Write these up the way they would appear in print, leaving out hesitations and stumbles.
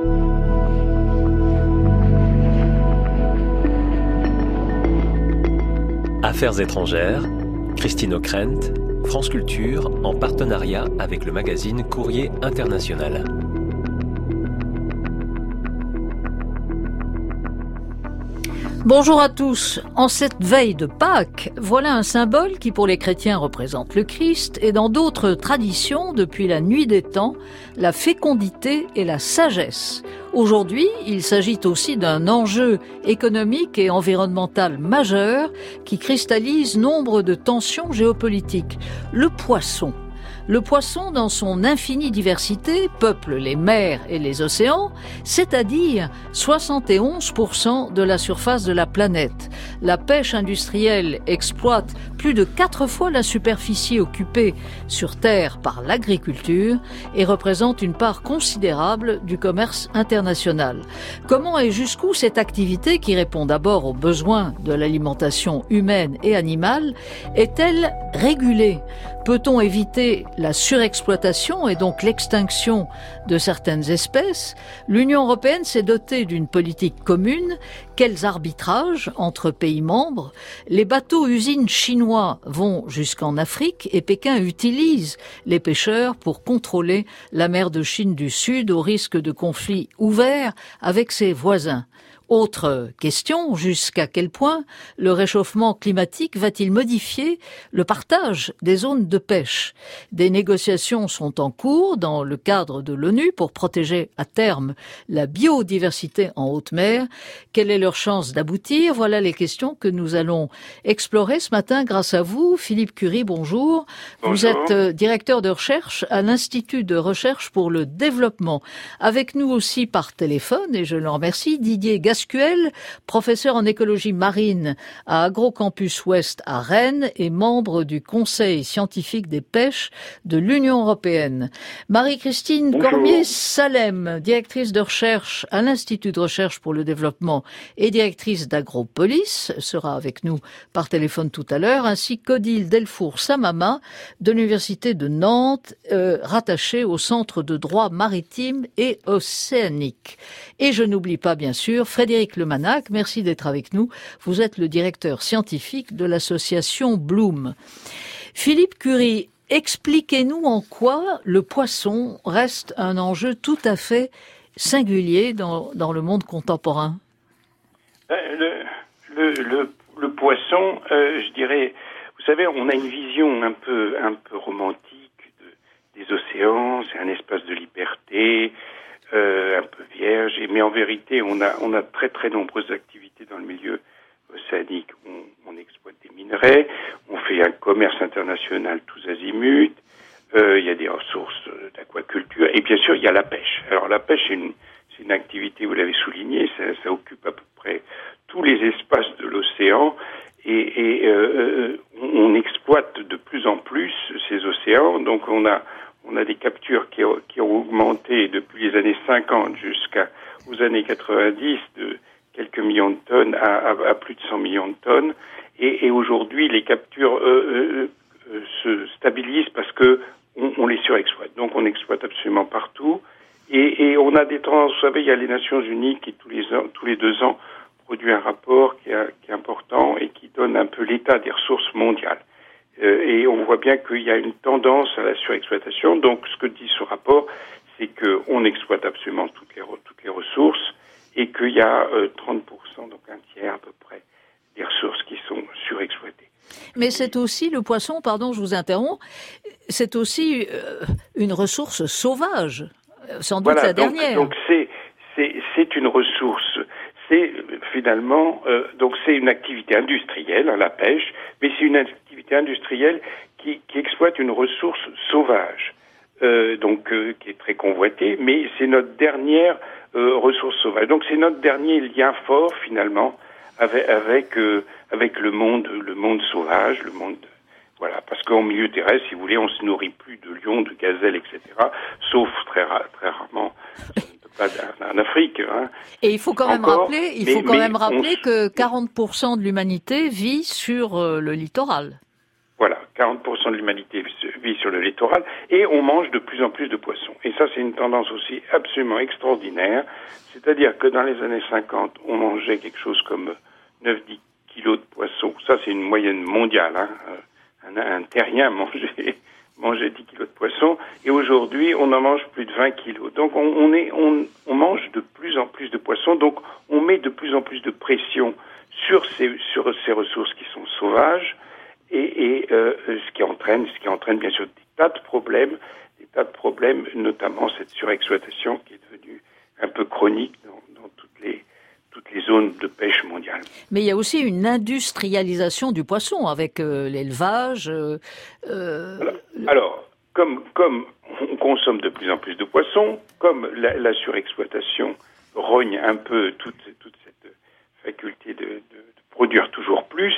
Affaires étrangères, Christine Ockrent, France Culture, en partenariat avec le magazine Courrier International. Bonjour à tous. En cette veille de Pâques, voilà un symbole qui pour les chrétiens représente le Christ et dans d'autres traditions, depuis la nuit des temps, la fécondité et la sagesse. Aujourd'hui, il s'agit aussi d'un enjeu économique et environnemental majeur qui cristallise nombre de tensions géopolitiques. Le poisson. Le poisson, dans son infinie diversité, peuple les mers et les océans, c'est-à-dire 71% de la surface de la planète. La pêche industrielle exploite plus de 4 fois la superficie occupée sur Terre par l'agriculture et représente une part considérable du commerce international. Comment et jusqu'où cette activité, qui répond d'abord aux besoins de l'alimentation humaine et animale, est-elle régulée ? Peut-on éviter la surexploitation et donc l'extinction de certaines espèces? L'Union européenne s'est dotée d'une politique commune. Quels arbitrages entre pays membres? Les bateaux-usines chinois vont jusqu'en Afrique et Pékin utilise les pêcheurs pour contrôler la mer de Chine du Sud au risque de conflits ouverts avec ses voisins. Autre question, jusqu'à quel point le réchauffement climatique va-t-il modifier le partage des zones de pêche? Des négociations sont en cours dans le cadre de l'ONU pour protéger à terme la biodiversité en haute mer. Quelle est leur chance d'aboutir? Voilà les questions que nous allons explorer ce matin grâce à vous. Philippe Curie, bonjour. Vous êtes directeur de recherche à l'Institut de recherche pour le développement. Avec nous aussi par téléphone, et je le remercie, Didier Gascuel, professeur en écologie marine à Agrocampus Ouest à Rennes et membre du Conseil scientifique des pêches de l'Union européenne. Marie-Christine Cormier-Salem, directrice de recherche à l'Institut de recherche pour le développement et directrice d'Agropolis, sera avec nous par téléphone tout à l'heure, ainsi qu'Odile Delfour-Samama de l'Université de Nantes, rattachée au Centre de droit maritime et océanique. Et je n'oublie pas, bien sûr, Frédéric Lemanac, merci d'être avec nous. Vous êtes le directeur scientifique de l'association Bloom. Philippe Curie, expliquez-nous en quoi le poisson reste un enjeu tout à fait singulier dans le monde contemporain. Le poisson, je dirais, vous savez, on a une vision un peu romantique des océans, c'est un espace de liberté, un peu vierge, mais en vérité, on a très très nombreuses activités dans le milieu océanique. On exploite des minerais, on fait un commerce international tous azimuts, il y a des ressources d'aquaculture, et bien sûr, il y a la pêche. Alors la pêche, c'est une activité, vous l'avez souligné, ça occupe à peu près tous les espaces de l'océan, et on exploite de plus en plus ces océans, donc on a des captures qui ont augmenté depuis les années 50 jusqu'aux années 90 de quelques millions de tonnes à plus de 100 millions de tonnes. Et aujourd'hui, les captures se stabilisent parce que on les surexploite. Donc on exploite absolument partout. Et on a des tendances, vous savez, il y a les Nations Unies qui tous les 2 ans produit un rapport qui est important et qui donne un peu l'état des ressources mondiales. Et on voit bien qu'il y a une tendance à la surexploitation. Donc, ce que dit ce rapport, c'est qu'on exploite absolument toutes les ressources et qu'il y a 30%, donc un tiers à peu près, des ressources qui sont surexploitées. Mais c'est aussi le poisson, pardon, je vous interromps, c'est aussi une ressource sauvage, sans doute la dernière. Donc c'est une ressource. C'est finalement, donc c'est une activité industrielle, la pêche, mais c'est une activité industrielle qui exploite une ressource sauvage, qui est très convoitée, mais c'est notre dernière ressource sauvage. Donc c'est notre dernier lien fort finalement avec le monde sauvage, le monde. Voilà, parce qu'en milieu terrestre, si vous voulez, on se nourrit plus de lions, de gazelles, etc., sauf très rarement. En Afrique. Hein. Et il faut quand même rappeler que 40% de l'humanité vit sur le littoral. Voilà, 40% de l'humanité vit sur le littoral, et on mange de plus en plus de poissons. Et ça, c'est une tendance aussi absolument extraordinaire. C'est-à-dire que dans les années 50, on mangeait quelque chose comme 9-10 kilos de poissons. Ça, c'est une moyenne mondiale. Un terrien mangeait 10 kilos de poissons. Et aujourd'hui, on en mange plus de 20 kilos. Donc, on mange de plus en plus de poissons. Donc, on met de plus en plus de pression sur ces ressources qui sont sauvages. Et ce qui entraîne bien sûr des tas de problèmes, notamment cette surexploitation qui est devenue un peu chronique dans toutes les zones de pêche mondiale. Mais il y a aussi une industrialisation du poisson avec l'élevage. Alors, comme on consomme de plus en plus de poissons, comme la surexploitation rogne un peu toute cette faculté de produire toujours plus,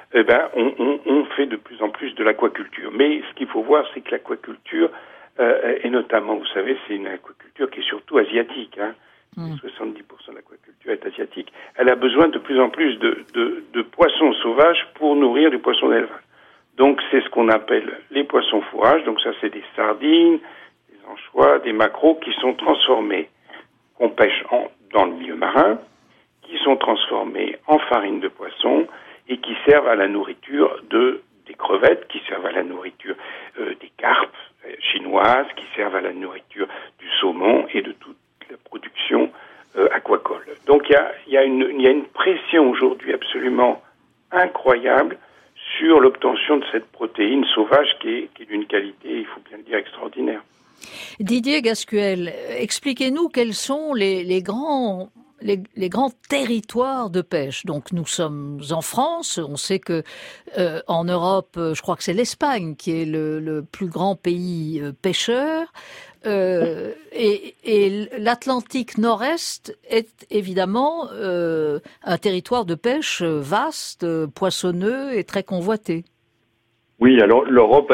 on fait de plus en plus de l'aquaculture. Mais ce qu'il faut voir, c'est que l'aquaculture, et notamment, vous savez, c'est une aquaculture qui est surtout asiatique. 70% de l'aquaculture est asiatique. Elle a besoin de plus en plus de poissons sauvages pour nourrir du poisson d'élevage. Donc, c'est ce qu'on appelle les poissons fourrages. Donc, ça, c'est des sardines, des anchois, des maquereaux qui sont transformés, qu'on pêche dans le milieu marin, qui sont transformés en farine de poisson et qui servent à la nourriture des crevettes, qui servent à la nourriture des carpes chinoises, qui servent à la nourriture du saumon et de toute la production aquacole. Donc il y a une pression aujourd'hui absolument incroyable sur l'obtention de cette protéine sauvage qui est d'une qualité, il faut bien le dire, extraordinaire. Didier Gascuel, expliquez-nous quels sont les grands territoires de pêche. Donc nous sommes en France, on sait que en Europe, je crois que c'est l'Espagne qui est le plus grand pays pêcheur, et l'Atlantique Nord-Est est évidemment un territoire de pêche vaste, poissonneux et très convoité. Oui, alors l'Europe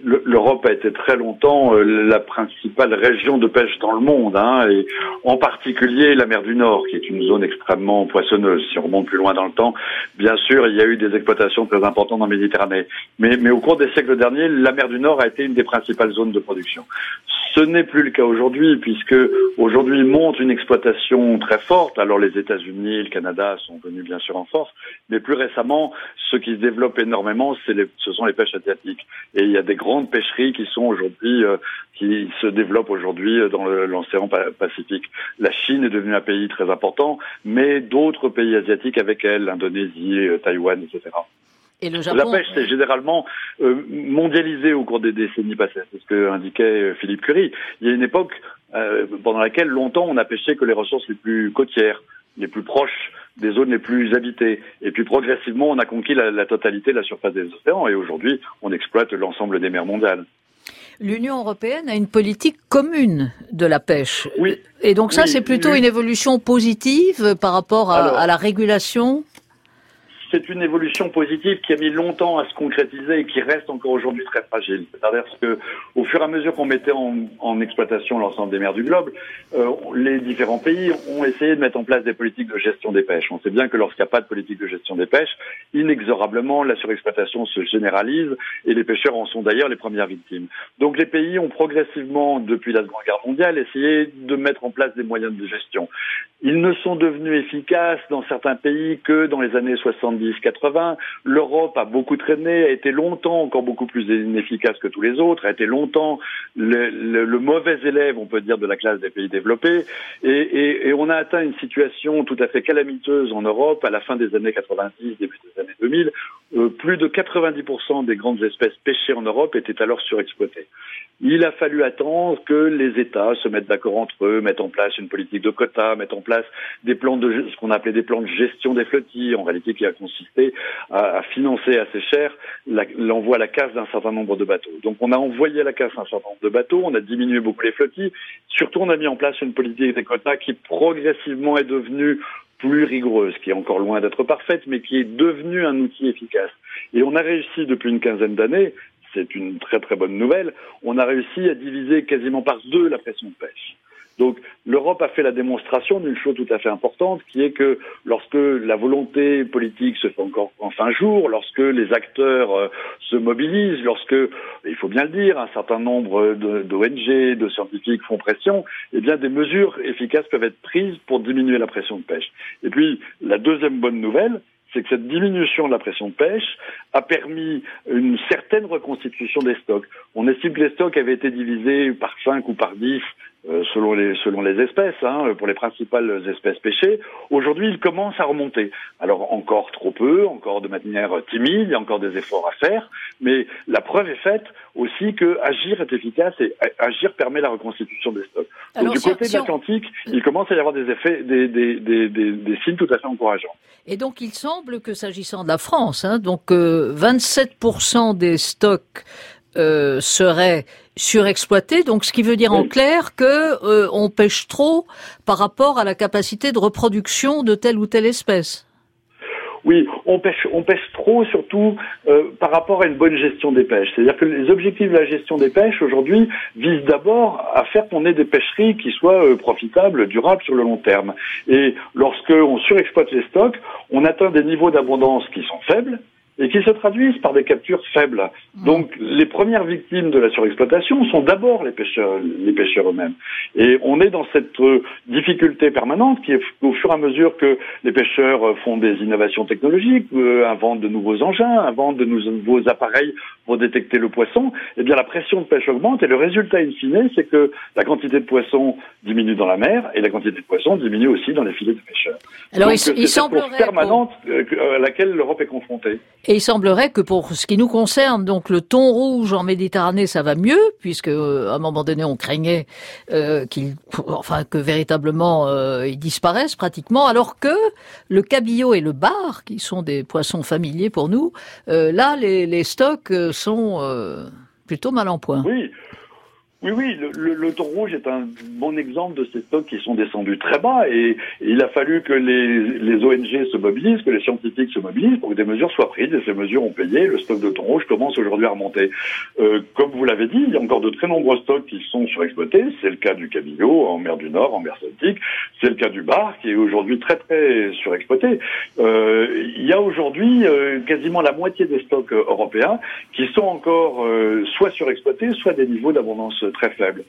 a été très longtemps la principale région de pêche dans le monde, et en particulier la mer du Nord, qui est une zone extrêmement poissonneuse. Si on remonte plus loin dans le temps, bien sûr, il y a eu des exploitations très importantes en Méditerranée. Mais au cours des siècles derniers, la mer du Nord a été une des principales zones de production. Ce n'est plus le cas aujourd'hui, puisque aujourd'hui monte une exploitation très forte. Alors les États-Unis et le Canada sont venus bien sûr en force, mais plus récemment, ce qui se développe énormément, ce sont les pêches asiatiques. Et il y a des grandes pêcheries qui sont aujourd'hui, qui se développent aujourd'hui dans l'océan Pacifique. La Chine est devenue un pays très important, mais d'autres pays asiatiques avec elle, l'Indonésie, Taïwan, etc. Et le Japon, la pêche s'est généralement mondialisée au cours des décennies passées. C'est ce que indiquait Philippe Curie. Il y a une époque pendant laquelle longtemps on a pêché que les ressources les plus côtières, les plus proches des zones les plus habitées. Et puis progressivement, on a conquis la totalité de la surface des océans. Et aujourd'hui, on exploite l'ensemble des mers mondiales. L'Union européenne a une politique commune de la pêche. Oui. Et donc ça, c'est plutôt une évolution positive par rapport à la régulation. C'est une évolution positive qui a mis longtemps à se concrétiser et qui reste encore aujourd'hui très fragile. C'est-à-dire que, au fur et à mesure qu'on mettait en exploitation l'ensemble des mers du globe, les différents pays ont essayé de mettre en place des politiques de gestion des pêches. On sait bien que lorsqu'il n'y a pas de politique de gestion des pêches, inexorablement, la surexploitation se généralise et les pêcheurs en sont d'ailleurs les premières victimes. Donc les pays ont progressivement, depuis la Seconde Guerre mondiale, essayé de mettre en place des moyens de gestion. Ils ne sont devenus efficaces dans certains pays que dans les années 70-80. L'Europe a beaucoup traîné, a été longtemps encore beaucoup plus inefficace que tous les autres, a été longtemps le mauvais élève, on peut dire, de la classe des pays développés. Et on a atteint une situation tout à fait calamiteuse en Europe à la fin des années 90, début des années 2000. Plus de 90% des grandes espèces pêchées en Europe étaient alors surexploitées. Il a fallu attendre que les États se mettent d'accord entre eux, mettent en place une politique de quotas, mettent en place des plans ce qu'on appelait des plans de gestion des flottilles, en réalité qui a consisté à financer assez cher l'envoi à la casse d'un certain nombre de bateaux. Donc on a envoyé à la casse un certain nombre de bateaux, on a diminué beaucoup les flottilles, surtout on a mis en place une politique des quotas qui progressivement est devenue plus rigoureuse, qui est encore loin d'être parfaite, mais qui est devenue un outil efficace. Et on a réussi depuis une quinzaine d'années, c'est une très très bonne nouvelle, on a réussi à diviser quasiment par 2 la pression de pêche. Donc l'Europe a fait la démonstration d'une chose tout à fait importante, qui est que lorsque la volonté politique se fait encore enfin jour, lorsque les acteurs se mobilisent, lorsque, il faut bien le dire, un certain nombre d'ONG, de scientifiques font pression, eh bien des mesures efficaces peuvent être prises pour diminuer la pression de pêche. Et puis la deuxième bonne nouvelle, c'est que cette diminution de la pression de pêche a permis une certaine reconstitution des stocks. On estime que les stocks avaient été divisés par 5 ou par 10 selon les espèces, pour les principales espèces pêchées. Aujourd'hui, ils commencent à remonter. Alors encore trop peu, encore de manière timide, il y a encore des efforts à faire, mais la preuve est faite aussi que agir est efficace et agir permet la reconstitution des stocks. Donc, du côté de l'Atlantique, il commence à y avoir des effets, des signes tout à fait encourageants. Et donc il semble que s'agissant de la France, 27% des stocks seraient surexploités, donc ce qui veut dire en clair que on pêche trop par rapport à la capacité de reproduction de telle ou telle espèce. Oui, on pêche trop, surtout par rapport à une bonne gestion des pêches. C'est-à-dire que les objectifs de la gestion des pêches aujourd'hui visent d'abord à faire qu'on ait des pêcheries qui soient profitables, durables sur le long terme. Et lorsque on surexploite les stocks, on atteint des niveaux d'abondance qui sont faibles et qui se traduisent par des captures faibles. Donc, les premières victimes de la surexploitation sont d'abord les pêcheurs eux-mêmes. Et on est dans cette difficulté permanente qui est, au fur et à mesure que les pêcheurs font des innovations technologiques, inventent de nouveaux engins, inventent de nouveaux appareils pour détecter le poisson, eh bien, la pression de pêche augmente et le résultat in fine, c'est que la quantité de poissons diminue dans la mer et la quantité de poissons diminue aussi dans les filets de pêcheurs. Alors, donc, c'est cette course permanente à laquelle l'Europe est confrontée. Et il semblerait que pour ce qui nous concerne, donc le thon rouge en Méditerranée, ça va mieux, puisque à un moment donné, on craignait que véritablement ils disparaissent pratiquement, alors que le cabillaud et le bar, qui sont des poissons familiers pour nous, là, les stocks sont plutôt mal en point. Oui, le thon rouge est un bon exemple de ces stocks qui sont descendus très bas et il a fallu que les ONG se mobilisent, que les scientifiques se mobilisent pour que des mesures soient prises et ces mesures ont payé. Le stock de thon rouge commence aujourd'hui à remonter. Comme vous l'avez dit, il y a encore de très nombreux stocks qui sont surexploités. C'est le cas du cabillaud en mer du Nord, en mer Celtique. C'est le cas du bar qui est aujourd'hui très très surexploité. Il y a aujourd'hui quasiment la moitié des stocks européens qui sont encore soit surexploités, soit des niveaux d'abondance très faible.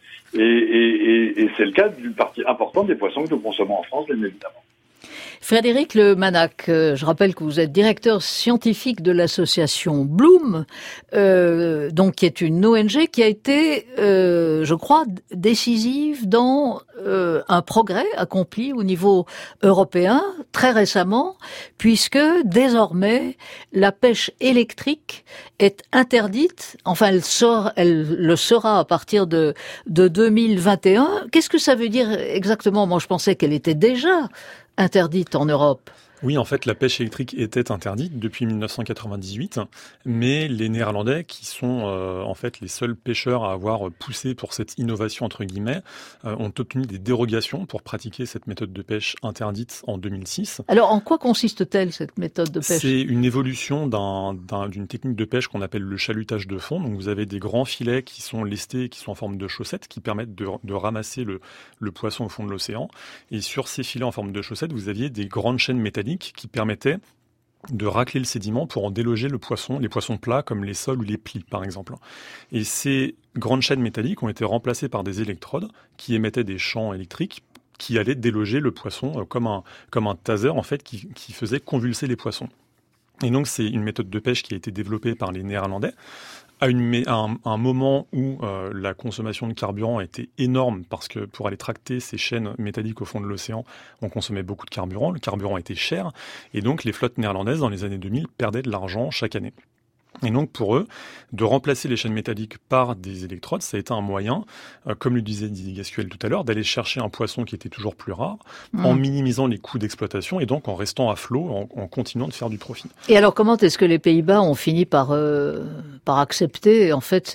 Et c'est le cas d'une partie importante des poissons que nous consommons en France, bien évidemment. Frédéric Le Manac, je rappelle que vous êtes directeur scientifique de l'association Bloom, donc qui est une ONG qui a été, je crois, décisive dans un progrès accompli au niveau européen très récemment, puisque désormais la pêche électrique est interdite. Enfin, elle le sera à partir de 2021. Qu'est-ce que ça veut dire exactement? Moi, je pensais qu'elle était déjà interdite en Europe. Oui, en fait, la pêche électrique était interdite depuis 1998, mais les Néerlandais, qui sont en fait les seuls pêcheurs à avoir poussé pour cette innovation entre guillemets, ont obtenu des dérogations pour pratiquer cette méthode de pêche interdite en 2006. Alors, en quoi consiste-t-elle cette méthode de pêche ? C'est une évolution d'une technique de pêche qu'on appelle le chalutage de fond. Donc, vous avez des grands filets qui sont lestés, qui sont en forme de chaussettes, qui permettent de ramasser le poisson au fond de l'océan. Et sur ces filets en forme de chaussettes, vous aviez des grandes chaînes métalliques qui permettaient de racler le sédiment pour en déloger les poissons plats comme les sols ou les plis par exemple. Et ces grandes chaînes métalliques ont été remplacées par des électrodes qui émettaient des champs électriques qui allaient déloger le poisson comme un taser en fait qui faisait convulser les poissons. Et donc c'est une méthode de pêche qui a été développée par les Néerlandais à un moment où la consommation de carburant était énorme parce que pour aller tracter ces chaînes métalliques au fond de l'océan, on consommait beaucoup de carburant. Le carburant était cher et donc les flottes néerlandaises dans les années 2000 perdaient de l'argent chaque année. Et donc pour eux, de remplacer les chaînes métalliques par des électrodes, ça a été un moyen, comme le disait Didier Gascuel tout à l'heure, d'aller chercher un poisson qui était toujours plus rare, en minimisant les coûts d'exploitation et donc en restant à flot, en continuant de faire du profit. Et alors comment est-ce que les Pays-Bas ont fini par accepter en fait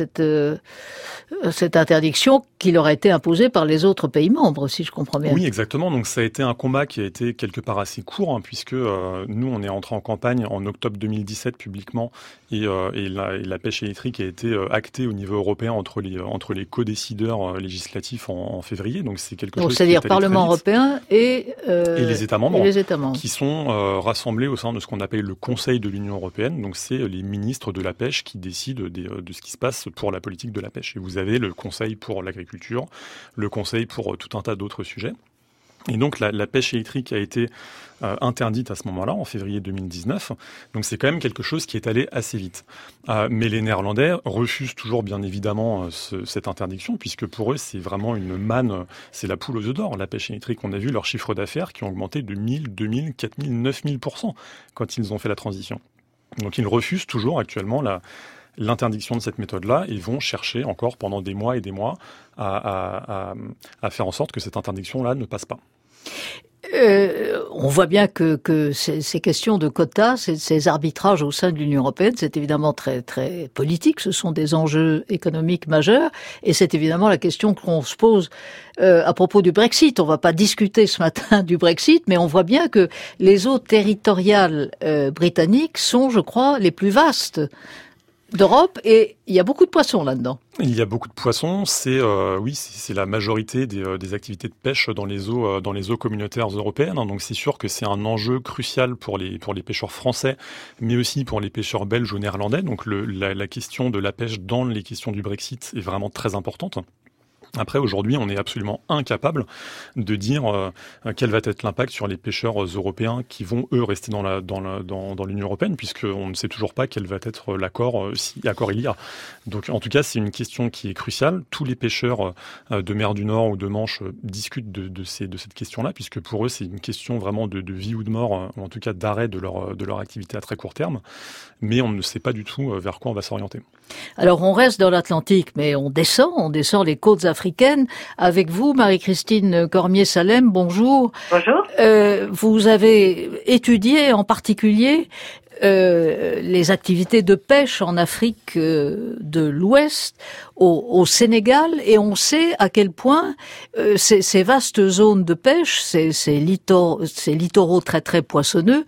cette interdiction qui leur a été imposée par les autres pays membres, si je comprends bien? Oui, exactement. Donc ça a été un combat qui a été quelque part assez court, puisque nous on est entré en campagne en octobre 2017 publiquement et la pêche électrique a été actée au niveau européen entre les codécideurs législatifs en février. Donc c'est quelque chose. C'est-à-dire Parlement européen et les États membres, qui sont rassemblés au sein de ce qu'on appelle le Conseil de l'Union européenne. Donc c'est les ministres de la pêche qui décident de ce qui se passe pour la politique de la pêche. Et vous avez le Conseil pour l'agriculture, le Conseil pour tout un tas d'autres sujets. Et donc la pêche électrique a été interdite à ce moment-là, en février 2019. Donc c'est quand même quelque chose qui est allé assez vite. Mais les Néerlandais refusent toujours bien évidemment cette interdiction, puisque pour eux c'est vraiment une manne, c'est la poule aux œufs d'or, la pêche électrique. On a vu leur chiffre d'affaires qui ont augmenté de 1000, 2000, 4000, 9000% quand ils ont fait la transition. Donc ils refusent toujours actuellement l'interdiction de cette méthode-là et vont chercher encore pendant des mois et des mois à faire en sorte que cette interdiction-là ne passe pas. On voit bien que ces questions de quotas, ces arbitrages au sein de l'Union européenne, c'est évidemment très très politique. Ce sont des enjeux économiques majeurs, et c'est évidemment la question qu'on se pose à propos du Brexit. On va pas discuter ce matin du Brexit, mais on voit bien que les eaux territoriales britanniques sont, je crois, les plus vastes d'Europe, et il y a beaucoup de poissons là-dedans. Il y a beaucoup de poissons, c'est la majorité des activités de pêche dans les eaux communautaires européennes. Donc c'est sûr que c'est un enjeu crucial pour les pêcheurs français, mais aussi pour les pêcheurs belges ou néerlandais. Donc la question de la pêche dans les questions du Brexit est vraiment très importante. Après, aujourd'hui, on est absolument incapable de dire quel va être l'impact sur les pêcheurs européens qui vont, eux, rester dans l'Union européenne, puisqu'on ne sait toujours pas quel va être l'accord, si accord il y a. Donc, en tout cas, c'est une question qui est cruciale. Tous les pêcheurs de mer du Nord ou de Manche discutent de cette question-là, puisque pour eux, c'est une question vraiment de vie ou de mort, ou en tout cas d'arrêt de leur activité à très court terme. Mais on ne sait pas du tout vers quoi on va s'orienter. Alors, on reste dans l'Atlantique, mais on descend les côtes africaines. Avec vous, Marie-Christine Cormier-Salem, bonjour. Bonjour. Vous avez étudié en particulier les activités de pêche en Afrique de l'Ouest, au Sénégal, et on sait à quel point ces vastes zones de pêche, ces littoraux très très poissonneux,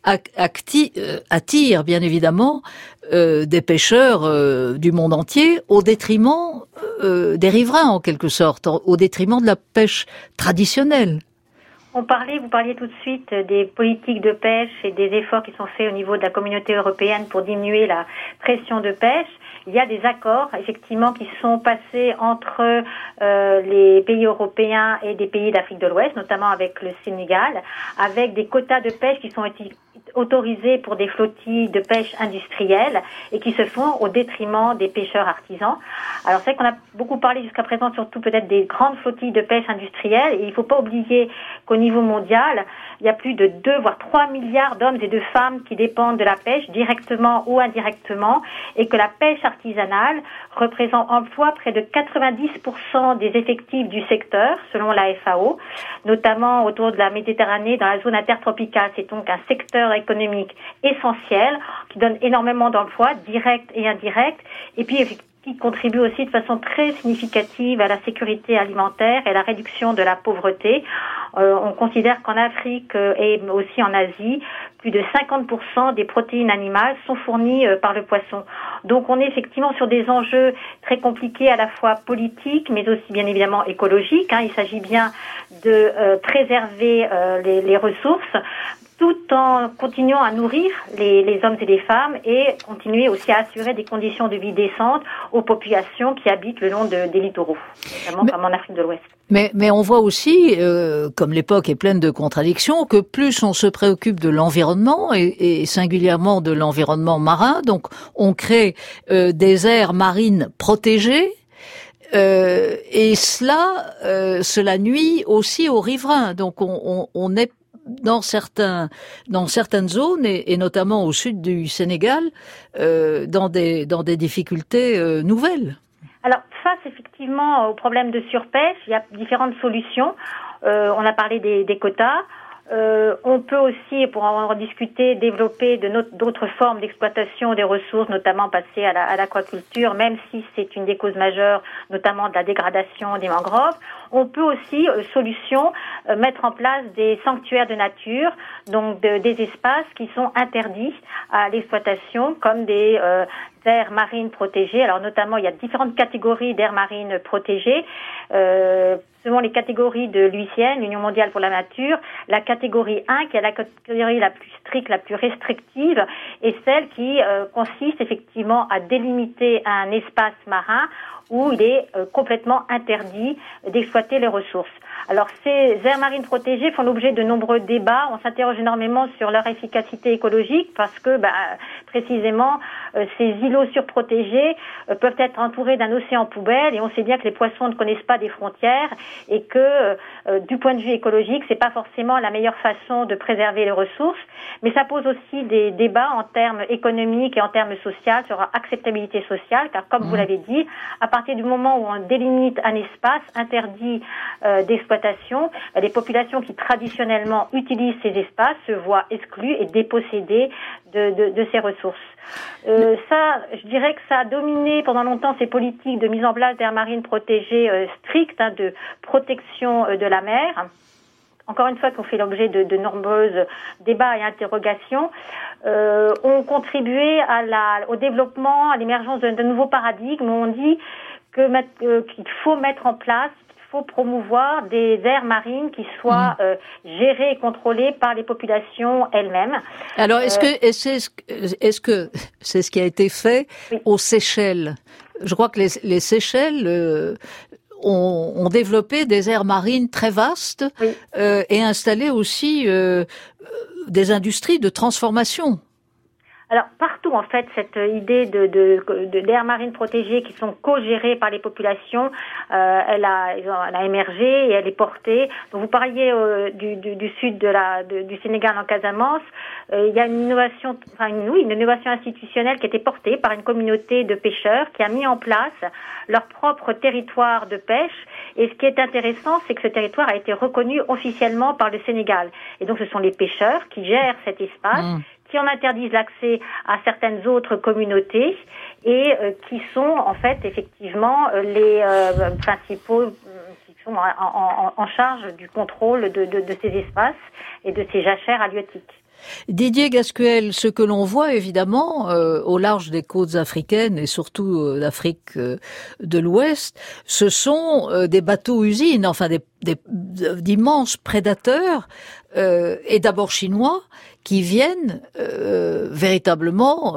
attirent bien évidemment des pêcheurs du monde entier au détriment des riverains en quelque sorte, au détriment de la pêche traditionnelle. Vous parliez tout de suite des politiques de pêche et des efforts qui sont faits au niveau de la communauté européenne pour diminuer la pression de pêche. Il y a des accords, effectivement, qui sont passés entre les pays européens et des pays d'Afrique de l'Ouest, notamment avec le Sénégal, avec des quotas de pêche qui sont autorisés pour des flottilles de pêche industrielle et qui se font au détriment des pêcheurs artisans. Alors c'est vrai qu'on a beaucoup parlé jusqu'à présent surtout peut-être des grandes flottilles de pêche industrielle, et il ne faut pas oublier qu'au niveau mondial, il y a plus de 2 voire 3 milliards d'hommes et de femmes qui dépendent de la pêche directement ou indirectement, et que la pêche artisanale représente emploi près de 90% des effectifs du secteur selon la FAO, notamment autour de la Méditerranée, dans la zone intertropicale. C'est donc un secteur économique essentiel qui donne énormément d'emplois directs et indirects, et puis qui contribue aussi de façon très significative à la sécurité alimentaire et à la réduction de la pauvreté. On considère qu'en Afrique et aussi en Asie, plus de 50% des protéines animales sont fournies par le poisson. Donc on est effectivement sur des enjeux très compliqués, à la fois politiques, mais aussi bien évidemment écologiques. Il s'agit bien de préserver les ressources, tout en continuant à nourrir les hommes et les femmes, et continuer aussi à assurer des conditions de vie décentes aux populations qui habitent le long des littoraux, notamment comme en Afrique de l'Ouest. Mais on voit aussi, comme l'époque est pleine de contradictions, que plus on se préoccupe de l'environnement, et singulièrement de l'environnement marin, donc on crée des aires marines protégées, et cela nuit aussi aux riverains. Donc on est dans certaines zones, et notamment au sud du Sénégal, dans des difficultés nouvelles. Alors, face effectivement au problème de surpêche, il y a différentes solutions. On a parlé des quotas. On peut aussi, pour en rediscuter, développer d'autres formes d'exploitation des ressources, notamment passer à l'aquaculture, même si c'est une des causes majeures, notamment de la dégradation des mangroves. On peut aussi, solution, mettre en place des sanctuaires de nature, donc des espaces qui sont interdits à l'exploitation, comme des aires marines protégées. Alors notamment, il y a différentes catégories d'aires marines protégées. Selon les catégories de l'UICN, l'Union mondiale pour la nature, la catégorie 1, qui est la catégorie la plus stricte, la plus restrictive, est celle qui consiste effectivement à délimiter un espace marin où il est complètement interdit d'exploiter les ressources. Alors ces aires marines protégées font l'objet de nombreux débats. On s'interroge énormément sur leur efficacité écologique parce que précisément ces îlots surprotégés peuvent être entourés d'un océan poubelle et on sait bien que les poissons ne connaissent pas des frontières et que du point de vue écologique, c'est pas forcément la meilleure façon de préserver les ressources, mais ça pose aussi des débats en termes économiques et en termes sociaux sur acceptabilité sociale, car comme vous l'avez dit, à partir du moment où on délimite un espace interdit d'exploitation, les populations qui traditionnellement utilisent ces espaces se voient exclues et dépossédées de ces ressources. Je dirais que ça a dominé pendant longtemps ces politiques de mise en place d'aires marines protégées strictes, de protection de la mer. Encore une fois, qu'on fait l'objet de nombreux débats et interrogations, ont contribué au développement, à l'émergence de nouveaux paradigmes où on dit qu'il faut mettre en place, il faut promouvoir des aires marines qui soient gérées et contrôlées par les populations elles-mêmes. Alors, est-ce que c'est ce qui a été fait aux Seychelles? Je crois que les Seychelles ont développé des aires marines très vastes et installé aussi des industries de transformation. Alors partout en fait cette idée d'aires marines protégées qui sont co-gérées par les populations, elle a émergé et elle est portée. Donc vous parliez du sud du Sénégal en Casamance, il y a une innovation institutionnelle qui a été portée par une communauté de pêcheurs qui a mis en place leur propre territoire de pêche. Et ce qui est intéressant, c'est que ce territoire a été reconnu officiellement par le Sénégal. Et donc ce sont les pêcheurs qui gèrent cet espace, qui en interdisent l'accès à certaines autres communautés et qui sont en fait effectivement les principaux qui sont en charge du contrôle de ces espaces et de ces jachères halieutiques. Didier Gasquel, ce que l'on voit évidemment au large des côtes africaines et surtout d'Afrique de l'Ouest, ce sont des bateaux-usines, enfin d'immenses prédateurs, et d'abord chinois, qui viennent véritablement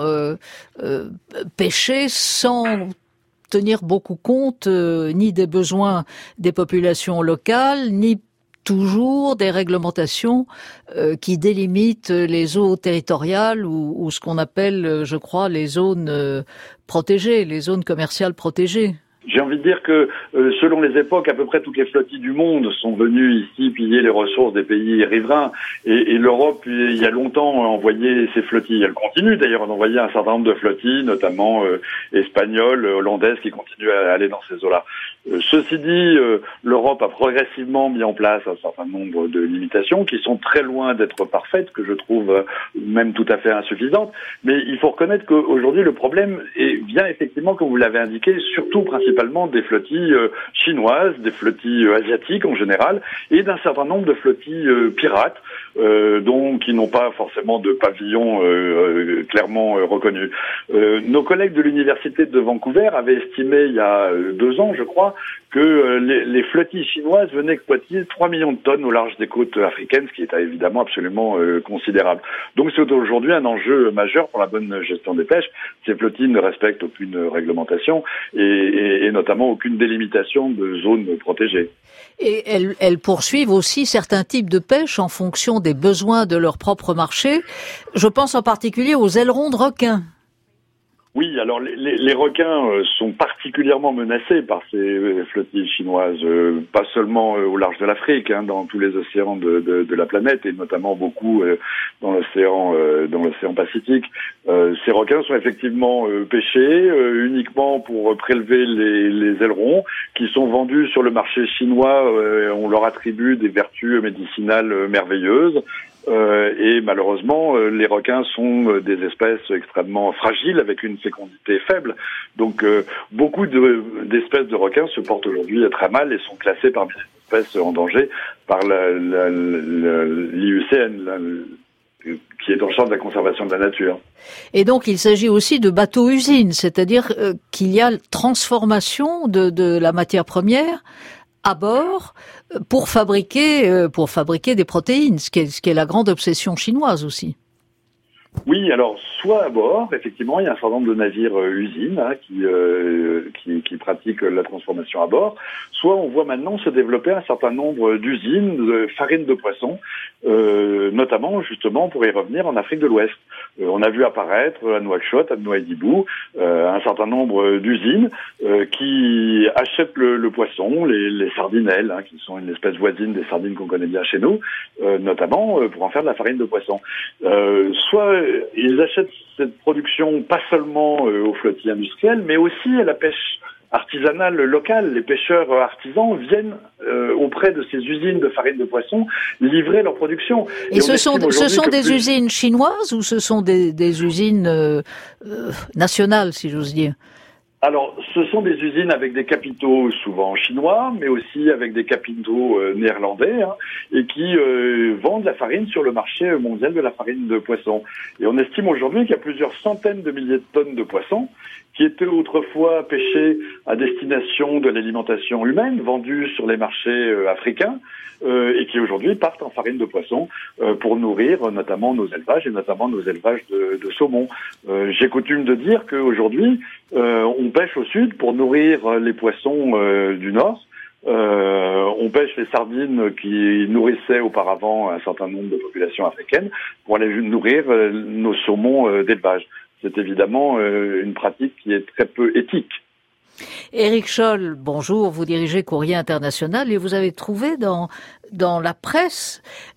pêcher sans tenir beaucoup compte ni des besoins des populations locales, ni toujours des réglementations qui délimitent les eaux territoriales ou ce qu'on appelle, je crois, les zones protégées, les zones commerciales protégées. J'ai envie de dire que selon les époques, à peu près toutes les flottilles du monde sont venues ici piller les ressources des pays riverains. Et l'Europe, il y a longtemps, a envoyé ses flottilles. Elle continue d'ailleurs d'envoyer un certain nombre de flottilles, notamment espagnoles, hollandaises, qui continuent à aller dans ces eaux-là. Ceci dit, l'Europe a progressivement mis en place un certain nombre de limitations qui sont très loin d'être parfaites, que je trouve même tout à fait insuffisantes. Mais il faut reconnaître qu'aujourd'hui, le problème vient effectivement, comme vous l'avez indiqué, surtout principalement des flottilles chinoises, des flottilles asiatiques en général, et d'un certain nombre de flottilles pirates, qui n'ont pas forcément de pavillon clairement reconnu. Nos collègues de l'université de Vancouver avaient estimé il y a 2 ans, je crois, que les flottilles chinoises venaient exploiter 3 millions de tonnes au large des côtes africaines, ce qui est évidemment absolument considérable. Donc c'est aujourd'hui un enjeu majeur pour la bonne gestion des pêches. Ces flottilles ne respectent aucune réglementation et notamment aucune délimitation de zones protégées. Et elles poursuivent aussi certains types de pêche en fonction des besoins de leur propre marché. Je pense en particulier aux ailerons de requins. Oui, alors les requins sont particulièrement menacés par ces flottilles chinoises, pas seulement au large de l'Afrique, dans tous les océans de la planète, et notamment beaucoup dans l'océan Pacifique. Ces requins sont effectivement pêchés uniquement pour prélever les ailerons, qui sont vendus sur le marché chinois. On leur attribue des vertus médicinales merveilleuses. Et malheureusement, les requins sont des espèces extrêmement fragiles avec une fécondité faible. Donc, beaucoup d'espèces de requins se portent aujourd'hui très mal et sont classées parmi les espèces en danger par l'IUCN, qui est en charge de la conservation de la nature. Et donc, il s'agit aussi de bateaux-usines, c'est-à-dire qu'il y a transformation de la matière première à bord pour fabriquer des protéines, ce qui est la grande obsession chinoise aussi. Oui, alors soit à bord, effectivement, il y a un certain nombre de navires usines qui pratiquent la transformation à bord, soit on voit maintenant se développer un certain nombre d'usines de farine de poisson, notamment justement pour y revenir en Afrique de l'Ouest. On a vu apparaître à Nouakchott, à Nouadhibou, un certain nombre d'usines qui achètent le poisson, les sardinelles, qui sont une espèce voisine des sardines qu'on connaît bien chez nous, notamment pour en faire de la farine de poisson. Soit ils achètent cette production pas seulement aux flottilles industrielles, mais aussi à la pêche artisanale locale. Les pêcheurs artisans viennent auprès de ces usines de farine de poisson livrer leur production. Et ce sont des usines chinoises ou ce sont des usines nationales, si j'ose dire? Alors, ce sont des usines avec des capitaux souvent chinois, mais aussi avec des capitaux néerlandais, et qui vendent la farine sur le marché mondial de la farine de poisson. Et on estime aujourd'hui qu'il y a plusieurs centaines de milliers de tonnes de poissons qui étaient autrefois pêchés à destination de l'alimentation humaine, vendus sur les marchés africains, et qui aujourd'hui partent en farine de poisson pour nourrir notamment nos élevages, et notamment nos élevages de saumon. J'ai coutume de dire qu'aujourd'hui, on pêche au sud pour nourrir les poissons du nord. On pêche les sardines qui nourrissaient auparavant un certain nombre de populations africaines pour aller nourrir nos saumons d'élevage. C'est évidemment une pratique qui est très peu éthique. Éric Scholl, bonjour, vous dirigez Courrier International et vous avez trouvé dans la presse,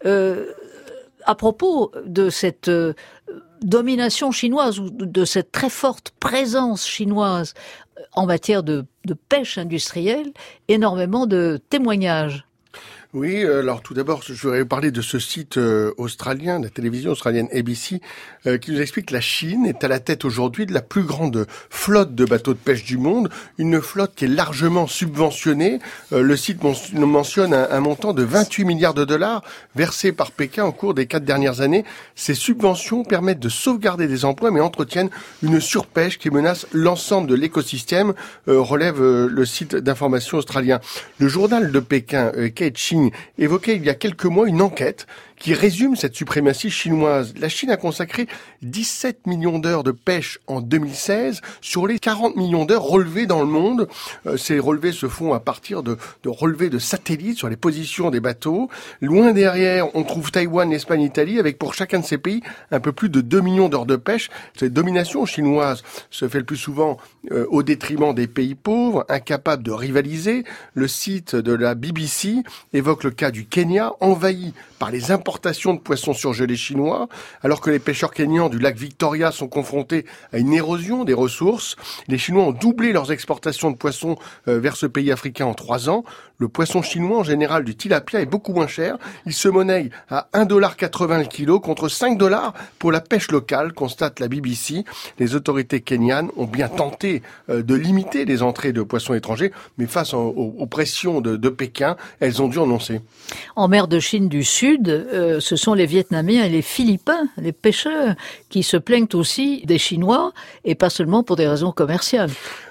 à propos de cette domination chinoise ou de cette très forte présence chinoise en matière de pêche industrielle, énormément de témoignages. Oui, alors tout d'abord, je voudrais parler de ce site australien, de la télévision australienne ABC, qui nous explique que la Chine est à la tête aujourd'hui de la plus grande flotte de bateaux de pêche du monde, une flotte qui est largement subventionnée. Le site mentionne un montant de 28 milliards de dollars versés par Pékin au cours des 4 dernières années. Ces subventions permettent de sauvegarder des emplois, mais entretiennent une surpêche qui menace l'ensemble de l'écosystème, relève le site d'information australien. Le journal de Pékin, Caixin, évoquait il y a quelques mois une enquête qui résume cette suprématie chinoise. La Chine a consacré 17 millions d'heures de pêche en 2016 sur les 40 millions d'heures relevées dans le monde. Ces relevés se font à partir de relevés de satellites sur les positions des bateaux. Loin derrière, on trouve Taïwan, l'Espagne, l'Italie, avec pour chacun de ces pays un peu plus de 2 millions d'heures de pêche. Cette domination chinoise se fait le plus souvent au détriment des pays pauvres, incapables de rivaliser. Le site de la BBC évoque le cas du Kenya, envahi par les importations de poissons surgelés chinois, alors que les pêcheurs kenyans du lac Victoria sont confrontés à une érosion des ressources. Les Chinois ont doublé leurs exportations de poissons vers ce pays africain en 3 ans. Le poisson chinois, en général du tilapia, est beaucoup moins cher. Il se monnaie à 1,80$ le kilo contre 5$ pour la pêche locale, constate la BBC. Les autorités kenyanes ont bien tenté de limiter les entrées de poissons étrangers, mais face aux pressions de Pékin, elles ont dû renoncer. En mer de Chine du Sud, ce sont les Vietnamiens et les Philippins, les pêcheurs, qui se plaignent aussi des Chinois, et pas seulement pour des raisons commerciales.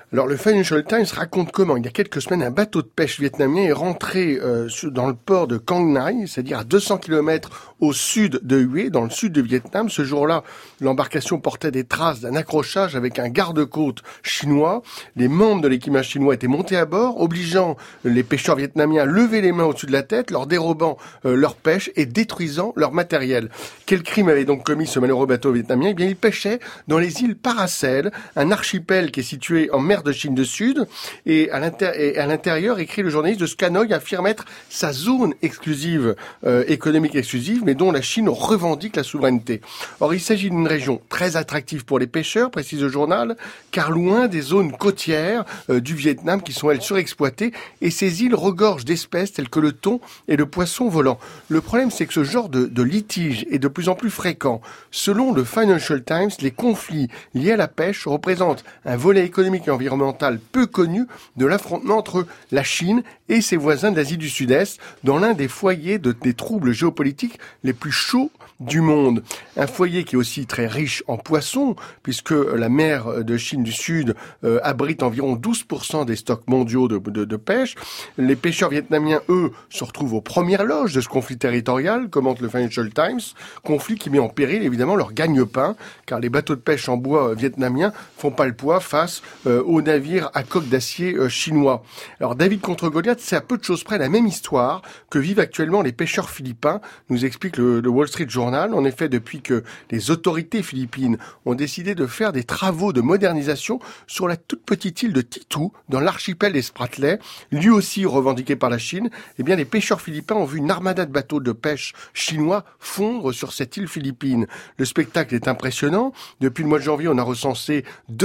Alors le Financial Times raconte comment, il y a quelques semaines, un bateau de pêche vietnamien est rentré dans le port de Quang Ngai, c'est-à-dire à 200 km au sud de Hue, dans le sud du Vietnam. Ce jour-là, l'embarcation portait des traces d'un accrochage avec un garde-côte chinois. Les membres de l'équipage chinois étaient montés à bord, obligeant les pêcheurs vietnamiens à lever les mains au-dessus de la tête, leur dérobant leur pêche et détruisant leur matériel. Quel crime avait donc commis ce malheureux bateau vietnamien ? Eh bien, il pêchait dans les îles Paracel, un archipel qui est situé en mer de Chine du Sud, et à l'intérieur, écrit le journaliste, de ce qu'Hanoï affirme être sa zone exclusive, économique exclusive, mais dont la Chine revendique la souveraineté. Or, il s'agit d'une région très attractive pour les pêcheurs, précise le journal, car loin des zones côtières du Vietnam qui sont, elles, surexploitées, et ces îles regorgent d'espèces telles que le thon et le poisson volant. Le problème, c'est que ce genre de litige est de plus en plus fréquent. Selon le Financial Times, les conflits liés à la pêche représentent un volet économique et environnemental peu connu de l'affrontement entre la Chine et ses voisins d'Asie du Sud-Est, dans l'un des foyers des troubles géopolitiques les plus chauds du monde. Un foyer qui est aussi très riche en poissons, puisque la mer de Chine du Sud abrite environ 12% des stocks mondiaux de pêche. Les pêcheurs vietnamiens, eux, se retrouvent aux premières loges de ce conflit territorial, commente le Financial Times, conflit qui met en péril évidemment leur gagne-pain, car les bateaux de pêche en bois vietnamiens font pas le poids face aux navires à coque d'acier chinois. Alors David contre Goliath, c'est à peu de choses près la même histoire que vivent actuellement les pêcheurs philippins, nous explique le Wall Street Journal. En effet, depuis que les autorités philippines ont décidé de faire des travaux de modernisation sur la toute petite île de Titu, dans l'archipel des Spratleys, lui aussi revendiqué par la Chine, eh bien les pêcheurs philippins ont vu une armada de bateaux de pêche chinois fondre sur cette île philippine. Le spectacle est impressionnant. Depuis le mois de janvier, on a recensé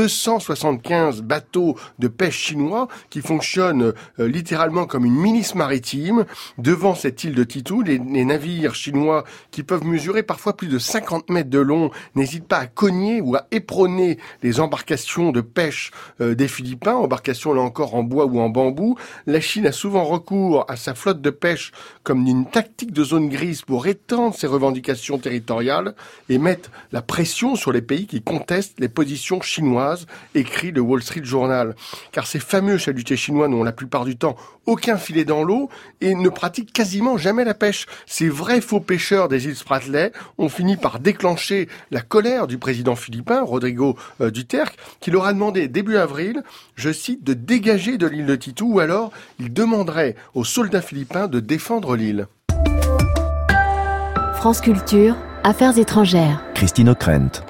275 bateaux de pêche chinois qui fonctionnent littéralement comme une milice maritime. Devant cette île de Titu, les navires chinois qui peuvent mesurer parfois plus de 50 mètres de long n'hésitent pas à cogner ou à éperonner les embarcations de pêche des Philippins, embarcations là encore en bois ou en bambou. La Chine a souvent recours à sa flotte de pêche comme une tactique de zone grise pour étendre ses revendications territoriales et mettre la pression sur les pays qui contestent les positions chinoises, écrit le Wall Street Journal. Car ces fameux chalutiers chinois n'ont la plupart du temps aucun filet dans l'eau et ne pratiquent quasiment jamais la pêche. Ces vrais faux pêcheurs des îles Spratleys ont fini par déclencher la colère du président philippin, Rodrigo Duterte, qui leur a demandé début avril, je cite, de dégager de l'île de Titu, ou alors il demanderait aux soldats philippins de défendre l'île. France Culture, Affaires étrangères. Christine O'Krent.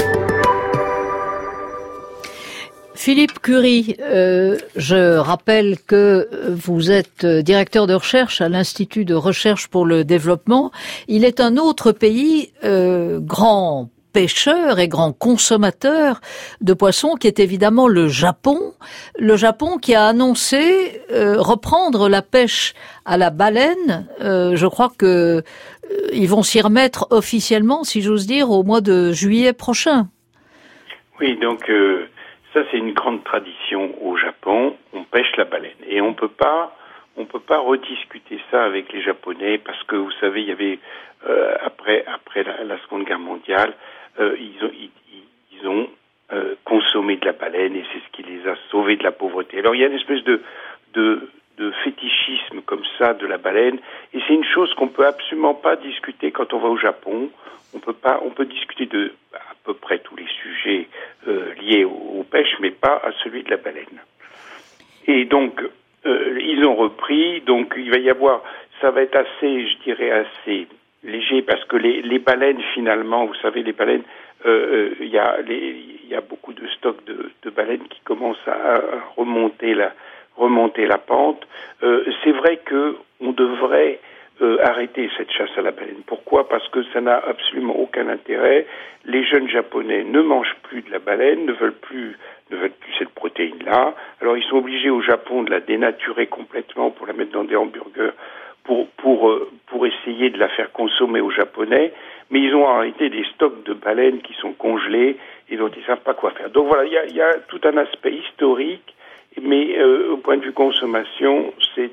Philippe Curie, je rappelle que vous êtes directeur de recherche à l'Institut de recherche pour le développement. Il est un autre pays grand pêcheur et grand consommateur de poissons qui est évidemment le Japon. Le Japon qui a annoncé reprendre la pêche à la baleine. Je crois que ils vont s'y remettre officiellement, si j'ose dire, au mois de juillet prochain. Oui, donc ça c'est une grande tradition au Japon. On pêche la baleine et on peut pas rediscuter ça avec les Japonais parce que vous savez il y avait après la Seconde Guerre mondiale ils ont consommé de la baleine et c'est ce qui les a sauvés de la pauvreté. Alors il y a une espèce de fétichisme comme ça de la baleine et c'est une chose qu'on peut absolument pas discuter quand on va au Japon. On peut discuter de à peu près tous les sujets liés aux pêches, mais pas à celui de la baleine. Et donc ils ont repris, donc il va y avoir, ça va être assez, je dirais assez léger parce que les baleines finalement, vous savez, les baleines, il y a beaucoup de stocks de baleines qui commencent à remonter la pente. C'est vrai que on devrait arrêter cette chasse à la baleine. Pourquoi ? Parce que ça n'a absolument aucun intérêt. Les jeunes Japonais ne mangent plus de la baleine, ne veulent plus cette protéine-là. Alors ils sont obligés au Japon de la dénaturer complètement pour la mettre dans des hamburgers, pour essayer de la faire consommer aux Japonais. Mais ils ont en réalité des stocks de baleines qui sont congelés et dont ils ne savent pas quoi faire. Donc voilà, il y a tout un aspect historique, mais au point de vue consommation, c'est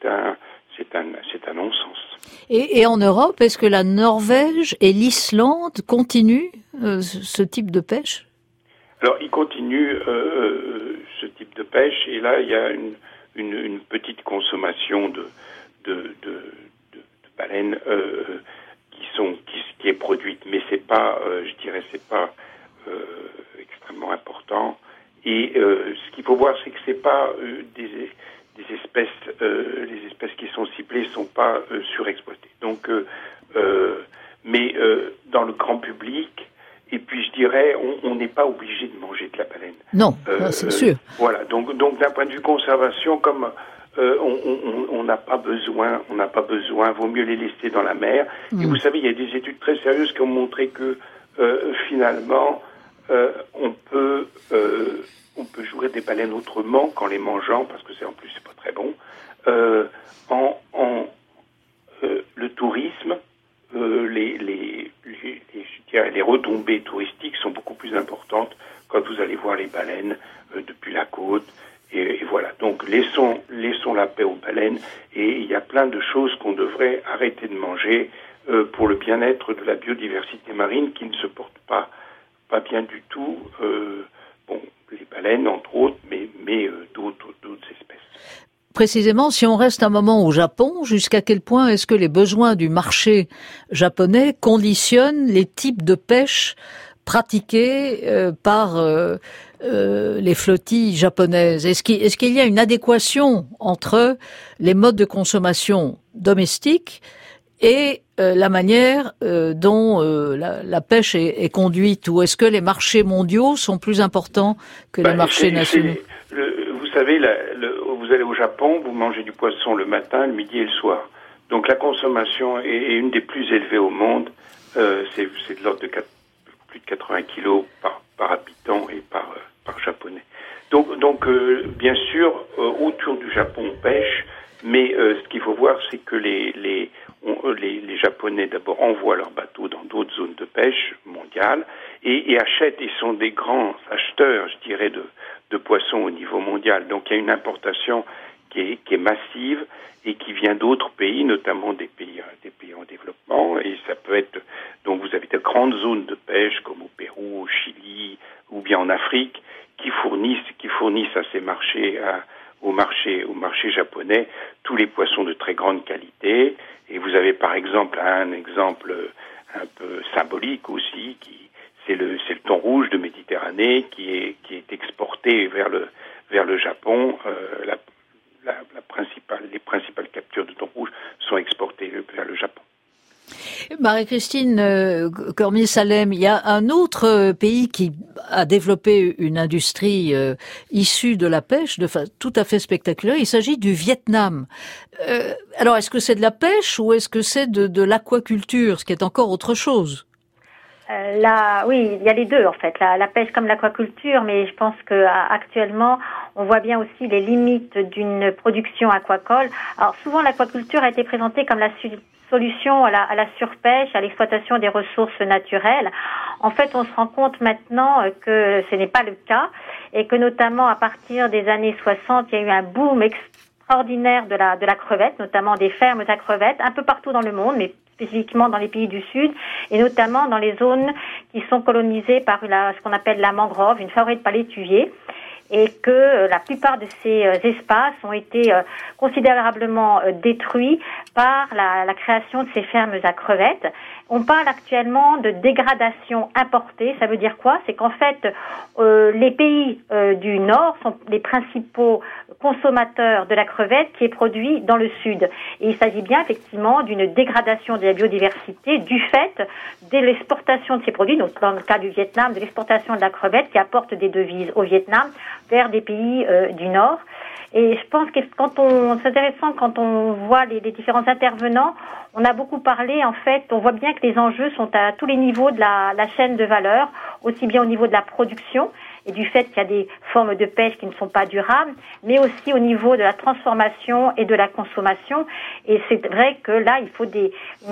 un non-sens. Et en Europe, est-ce que la Norvège et l'Islande continuent ce type de pêche ? Alors, ils continuent ce type pêche, et là il y a une petite consommation de baleines qui est produite, mais c'est pas, c'est pas extrêmement important. Et ce qu'il faut voir, c'est que c'est pas des espèces, les espèces qui sont ciblées sont pas surexploitées. Donc, mais dans le grand public, et puis je dirais, on n'est pas obligé de manger de la baleine. Non, c'est sûr. Voilà. Donc d'un point de vue conservation, comme on n'a pas besoin, vaut mieux les laisser dans la mer. Et vous savez, il y a des études très sérieuses qui ont montré que finalement, on peut jouer des baleines autrement qu'en les mangeant, parce que en plus c'est pas très bon. Le tourisme, les retombées touristiques sont beaucoup plus importantes quand vous allez voir les baleines depuis la côte. Et voilà. Donc laissons la paix aux baleines. Et il y a plein de choses qu'on devrait arrêter de manger pour le bien-être de la biodiversité marine qui ne se porte pas bien du tout. Les baleines entre autres, mais d'autres espèces. Précisément, si on reste un moment au Japon, jusqu'à quel point est-ce que les besoins du marché japonais conditionnent les types de pêche pratiqués par les flottilles japonaises? Est-ce qu'il y a une adéquation entre les modes de consommation domestiques et la manière dont la pêche est conduite, ou est-ce que les marchés mondiaux sont plus importants que les marchés nationaux? Vous savez, vous allez au Japon, vous mangez du poisson le matin, le midi et le soir. Donc la consommation est une des plus élevées au monde. C'est de l'ordre de plus de 80 kilos par habitant et par japonais. Donc bien sûr, autour du Japon on pêche, mais ce qu'il faut voir, c'est que les Japonais d'abord envoient leurs bateaux dans d'autres zones de pêche mondiales et achètent, ils sont des grands acheteurs, je dirais, de poissons au niveau mondial. Donc il y a une importation qui est massive et qui vient d'autres pays, notamment des pays en développement. Et ça peut être, donc vous avez de grandes zones de pêche comme au Pérou, au Chili ou bien en Afrique qui fournissent à ces marchés, au marché japonais, tous les poissons de très grande qualité. Et vous avez par exemple un exemple un peu symbolique aussi, c'est le thon rouge de Méditerranée qui est exporté vers le Japon. Les principales captures de thon rouge sont exportées vers le Japon. Marie-Christine Cormier-Salem, il y a un autre pays qui a développé une industrie issue de la pêche de façon tout à fait spectaculaire. Il s'agit du Vietnam. Alors, est-ce que c'est de la pêche ou est-ce que c'est de l'aquaculture, ce qui est encore autre chose? Oui, il y a les deux en fait, la pêche comme l'aquaculture, mais je pense que actuellement, on voit bien aussi les limites d'une production aquacole. Alors souvent, l'aquaculture a été présentée comme la solution à la surpêche, à l'exploitation des ressources naturelles. En fait, on se rend compte maintenant que ce n'est pas le cas et que notamment à partir des années 60, il y a eu un boom extraordinaire de la crevette, notamment des fermes à crevettes, un peu partout dans le monde, mais spécifiquement dans les pays du Sud, et notamment dans les zones qui sont colonisées par ce qu'on appelle la mangrove, une forêt de palétuviers, et que la plupart de ces espaces ont été considérablement détruits par la création de ces fermes à crevettes. On parle actuellement de dégradation importée. Ça veut dire quoi? C'est qu'en fait, les pays du Nord sont les principaux consommateurs de la crevette qui est produite dans le Sud. Et il s'agit bien effectivement d'une dégradation de la biodiversité du fait de l'exportation de ces produits, donc dans le cas du Vietnam, de l'exportation de la crevette qui apporte des devises au Vietnam vers des pays du Nord. Et je pense que c'est intéressant quand on voit les différents intervenants, on a beaucoup parlé, en fait, on voit bien que les enjeux sont à tous les niveaux de la chaîne de valeur, aussi bien au niveau de la production et du fait qu'il y a des formes de pêche qui ne sont pas durables, mais aussi au niveau de la transformation et de la consommation. Et c'est vrai que là, il faut des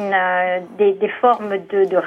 formes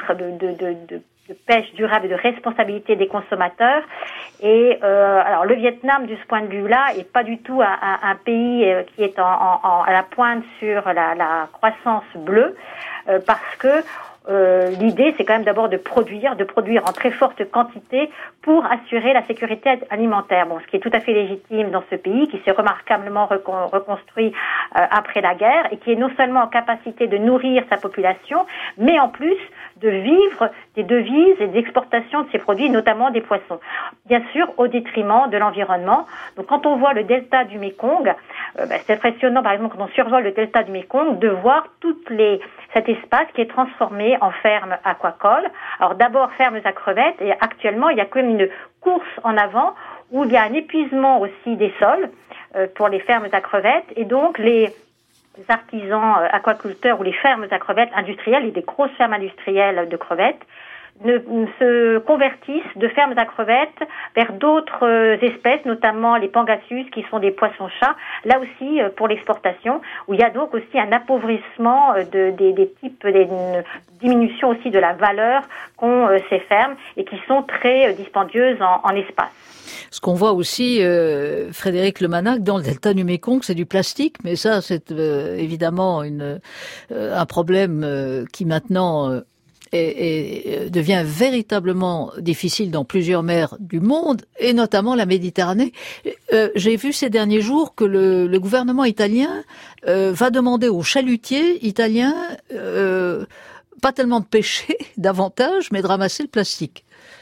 de pêche durable et de responsabilité des consommateurs. Et alors le Vietnam, de ce point de vue-là, est pas du tout un pays qui est à la pointe sur la croissance bleue, parce que l'idée, c'est quand même d'abord de produire en très forte quantité pour assurer la sécurité alimentaire. Bon, ce qui est tout à fait légitime dans ce pays qui s'est remarquablement reconstruit après la guerre et qui est non seulement en capacité de nourrir sa population, mais en plus de vivre des devises et des exportations de ces produits, notamment des poissons. Bien sûr, au détriment de l'environnement. Donc, quand on voit le delta du Mékong, c'est impressionnant, par exemple, quand on survole le delta du Mékong, de voir cet espace qui est transformé en ferme aquacole. Alors, d'abord, fermes à crevettes, et actuellement, il y a quand même une course en avant où il y a un épuisement aussi des sols pour les fermes à crevettes, et donc les artisans aquaculteurs ou les fermes à crevettes industrielles et des grosses fermes industrielles de crevettes se convertissent de fermes à crevettes vers d'autres espèces, notamment les pangasius qui sont des poissons-chats, là aussi pour l'exportation, où il y a donc aussi un appauvrissement des types, une diminution aussi de la valeur qu'ont ces fermes et qui sont très dispendieuses en espace. Ce qu'on voit aussi, Frédéric Lemanac, dans le delta du Mékong, c'est du plastique, mais ça, c'est évidemment un problème qui maintenant devient véritablement difficile dans plusieurs mers du monde, et notamment la Méditerranée. J'ai vu ces derniers jours que le gouvernement italien va demander aux chalutiers italiens pas tellement de pêcher davantage, mais de ramasser le plastique.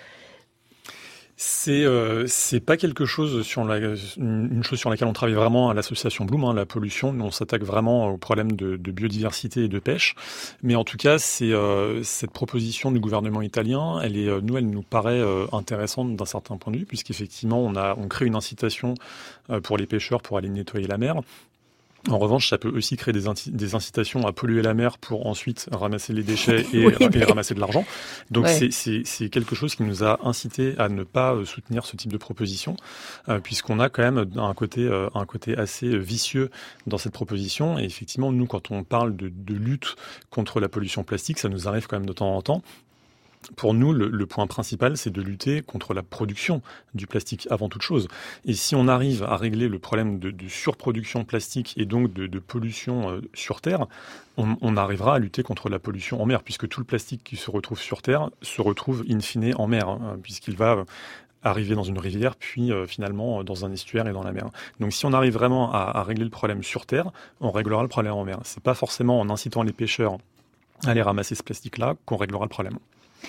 C'est pas quelque chose une chose sur laquelle on travaille vraiment à l'association Bloom, la pollution. On s'attaque vraiment aux problèmes de biodiversité et de pêche. Mais en tout cas, cette proposition du gouvernement italien, elle nous paraît intéressante d'un certain point de vue, puisqu'effectivement, on crée une incitation pour les pêcheurs pour aller nettoyer la mer. En revanche, ça peut aussi créer des incitations à polluer la mer pour ensuite ramasser les déchets et ramasser de l'argent. Donc c'est quelque chose qui nous a incité à ne pas soutenir ce type de proposition, puisqu'on a quand même un côté assez vicieux dans cette proposition. Et effectivement, nous, quand on parle de lutte contre la pollution plastique, ça nous arrive quand même de temps en temps. Pour nous, le point principal, c'est de lutter contre la production du plastique avant toute chose. Et si on arrive à régler le problème de surproduction plastique et donc de pollution sur Terre, on arrivera à lutter contre la pollution en mer, puisque tout le plastique qui se retrouve sur Terre se retrouve in fine en mer, puisqu'il va arriver dans une rivière, puis finalement dans un estuaire et dans la mer. Donc si on arrive vraiment à régler le problème sur Terre, on réglera le problème en mer. C'est pas forcément en incitant les pêcheurs à aller ramasser ce plastique-là qu'on réglera le problème.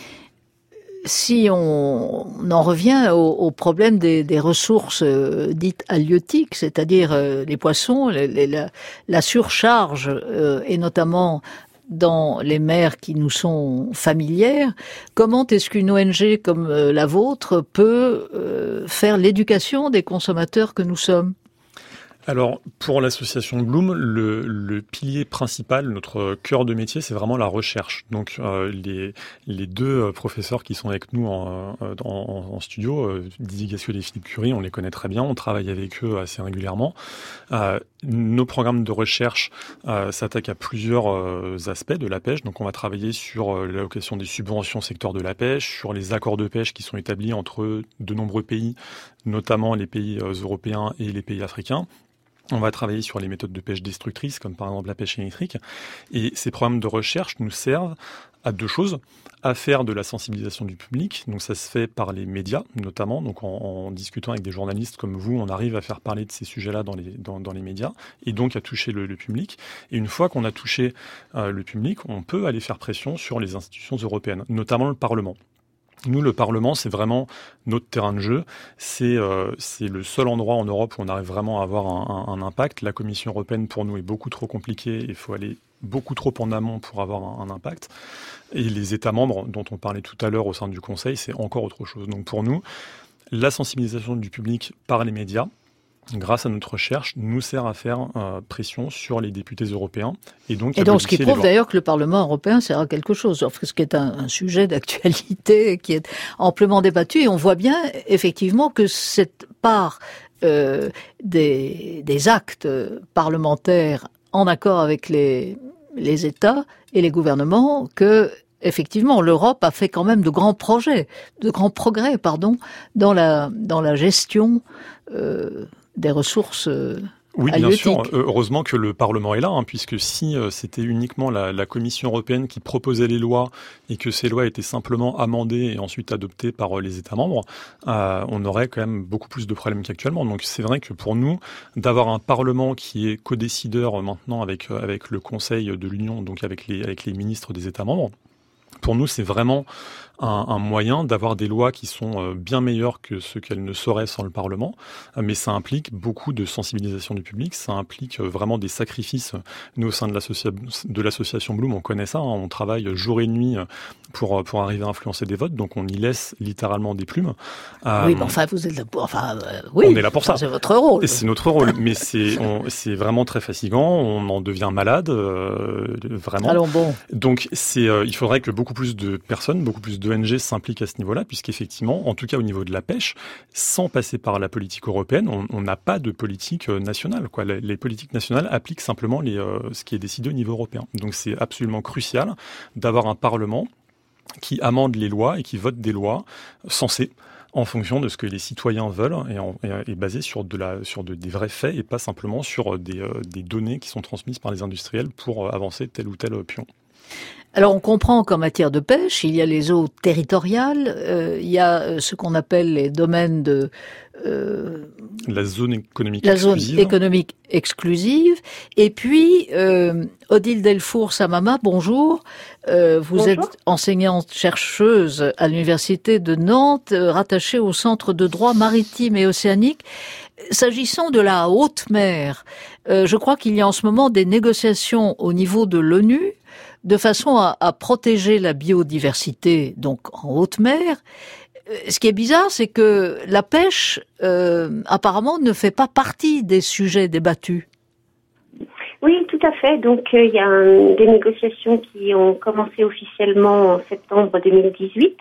Si on en revient au problème des ressources dites halieutiques, c'est-à-dire les poissons, la surcharge, et notamment dans les mers qui nous sont familières, comment est-ce qu'une ONG comme la vôtre peut faire l'éducation des consommateurs que nous sommes ? Alors, pour l'association Bloom, le pilier principal, notre cœur de métier, c'est vraiment la recherche. Donc, les deux professeurs qui sont avec nous en studio, Didier Gassiot et Philippe Curie, on les connaît très bien, on travaille avec eux assez régulièrement. Nos programmes de recherche s'attaquent à plusieurs aspects de la pêche. Donc, on va travailler sur l'allocation des subventions au secteur de la pêche, sur les accords de pêche qui sont établis entre de nombreux pays, notamment les pays européens et les pays africains. On va travailler sur les méthodes de pêche destructrices, comme par exemple la pêche électrique. Et ces programmes de recherche nous servent à deux choses, à faire de la sensibilisation du public. Donc ça se fait par les médias, notamment. Donc en discutant avec des journalistes comme vous, on arrive à faire parler de ces sujets-là dans les médias, et donc à toucher le public. Et une fois qu'on a touché le public, on peut aller faire pression sur les institutions européennes, notamment le Parlement. Nous, le Parlement, c'est vraiment notre terrain de jeu. C'est le seul endroit en Europe où on arrive vraiment à avoir un impact. La Commission européenne, pour nous, est beaucoup trop compliquée. Il faut aller beaucoup trop en amont pour avoir un impact. Et les États membres, dont on parlait tout à l'heure au sein du Conseil, c'est encore autre chose. Donc pour nous, la sensibilisation du public par les médias, grâce à notre recherche, nous sert à faire pression sur les députés européens. Et donc ce qui prouve d'ailleurs que le Parlement européen sert à quelque chose, ce qui est un sujet d'actualité qui est amplement débattu. Et on voit bien effectivement que cette part des actes parlementaires en accord avec les États et les gouvernements, que effectivement l'Europe a fait quand même de grands progrès, dans la gestion des ressources Oui, bien sûr. Heureusement que le Parlement est là, puisque si c'était uniquement la Commission européenne qui proposait les lois et que ces lois étaient simplement amendées et ensuite adoptées par les États membres, on aurait quand même beaucoup plus de problèmes qu'actuellement. Donc c'est vrai que pour nous, d'avoir un Parlement qui est codécideur maintenant avec le Conseil de l'Union, donc avec les ministres des États membres, pour nous, c'est vraiment un moyen d'avoir des lois qui sont bien meilleures que ce qu'elles ne seraient sans le Parlement, mais ça implique beaucoup de sensibilisation du public, ça implique vraiment des sacrifices. Nous, au sein de l'association Bloom, on connaît ça, on travaille jour et nuit pour arriver à influencer des votes, donc on y laisse littéralement des plumes. Oui, mais enfin, vous êtes là pour... oui, on est là pour ça. C'est votre rôle. Et c'est notre rôle, mais c'est vraiment très fatigant, on en devient malade, vraiment. Alors bon. Donc il faudrait que beaucoup plus de personnes, beaucoup plus d'ONG s'impliquent à ce niveau-là, puisqu'effectivement, en tout cas au niveau de la pêche, sans passer par la politique européenne, on n'a pas de politique nationale, quoi. Les politiques nationales appliquent simplement ce qui est décidé au niveau européen. Donc c'est absolument crucial d'avoir un Parlement qui amende les lois et qui vote des lois sensées en fonction de ce que les citoyens veulent et basé sur des vrais faits et pas simplement sur des données qui sont transmises par les industriels pour avancer tel ou tel pion. Alors on comprend qu'en matière de pêche, il y a les eaux territoriales, il y a ce qu'on appelle les domaines de... la zone économique exclusive. Et puis, Odile Delfour-Samama, bonjour. Vous êtes enseignante chercheuse à l'Université de Nantes, rattachée au Centre de droit maritime et océanique. S'agissant de la haute mer, je crois qu'il y a en ce moment des négociations au niveau de l'ONU de façon à protéger la biodiversité, donc en haute mer. Ce qui est bizarre, c'est que la pêche, apparemment, ne fait pas partie des sujets débattus. Oui, tout à fait. Donc, il y a des négociations qui ont commencé officiellement en septembre 2018,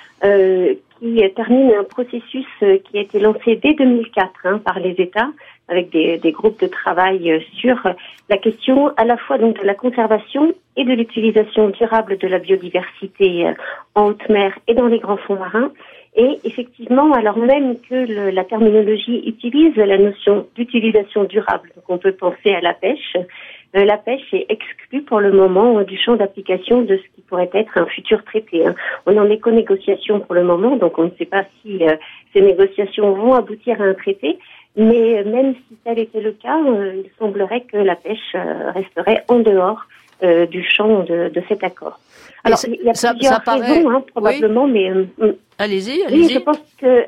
qui terminent un processus qui a été lancé dès 2004 par les États, avec des groupes de travail sur la question à la fois donc de la conservation et de l'utilisation durable de la biodiversité en haute mer et dans les grands fonds marins. Et effectivement, alors même que la terminologie utilise la notion d'utilisation durable, donc on peut penser à la pêche est exclue pour le moment du champ d'application de ce qui pourrait être un futur traité. On en est qu'aux négociations pour le moment, donc on ne sait pas si ces négociations vont aboutir à un traité. Mais même si tel était le cas, il semblerait que la pêche resterait en dehors du champ de cet accord. Alors, il y a plusieurs raisons, probablement, oui. Mais... Allez-y. Oui, je pense que...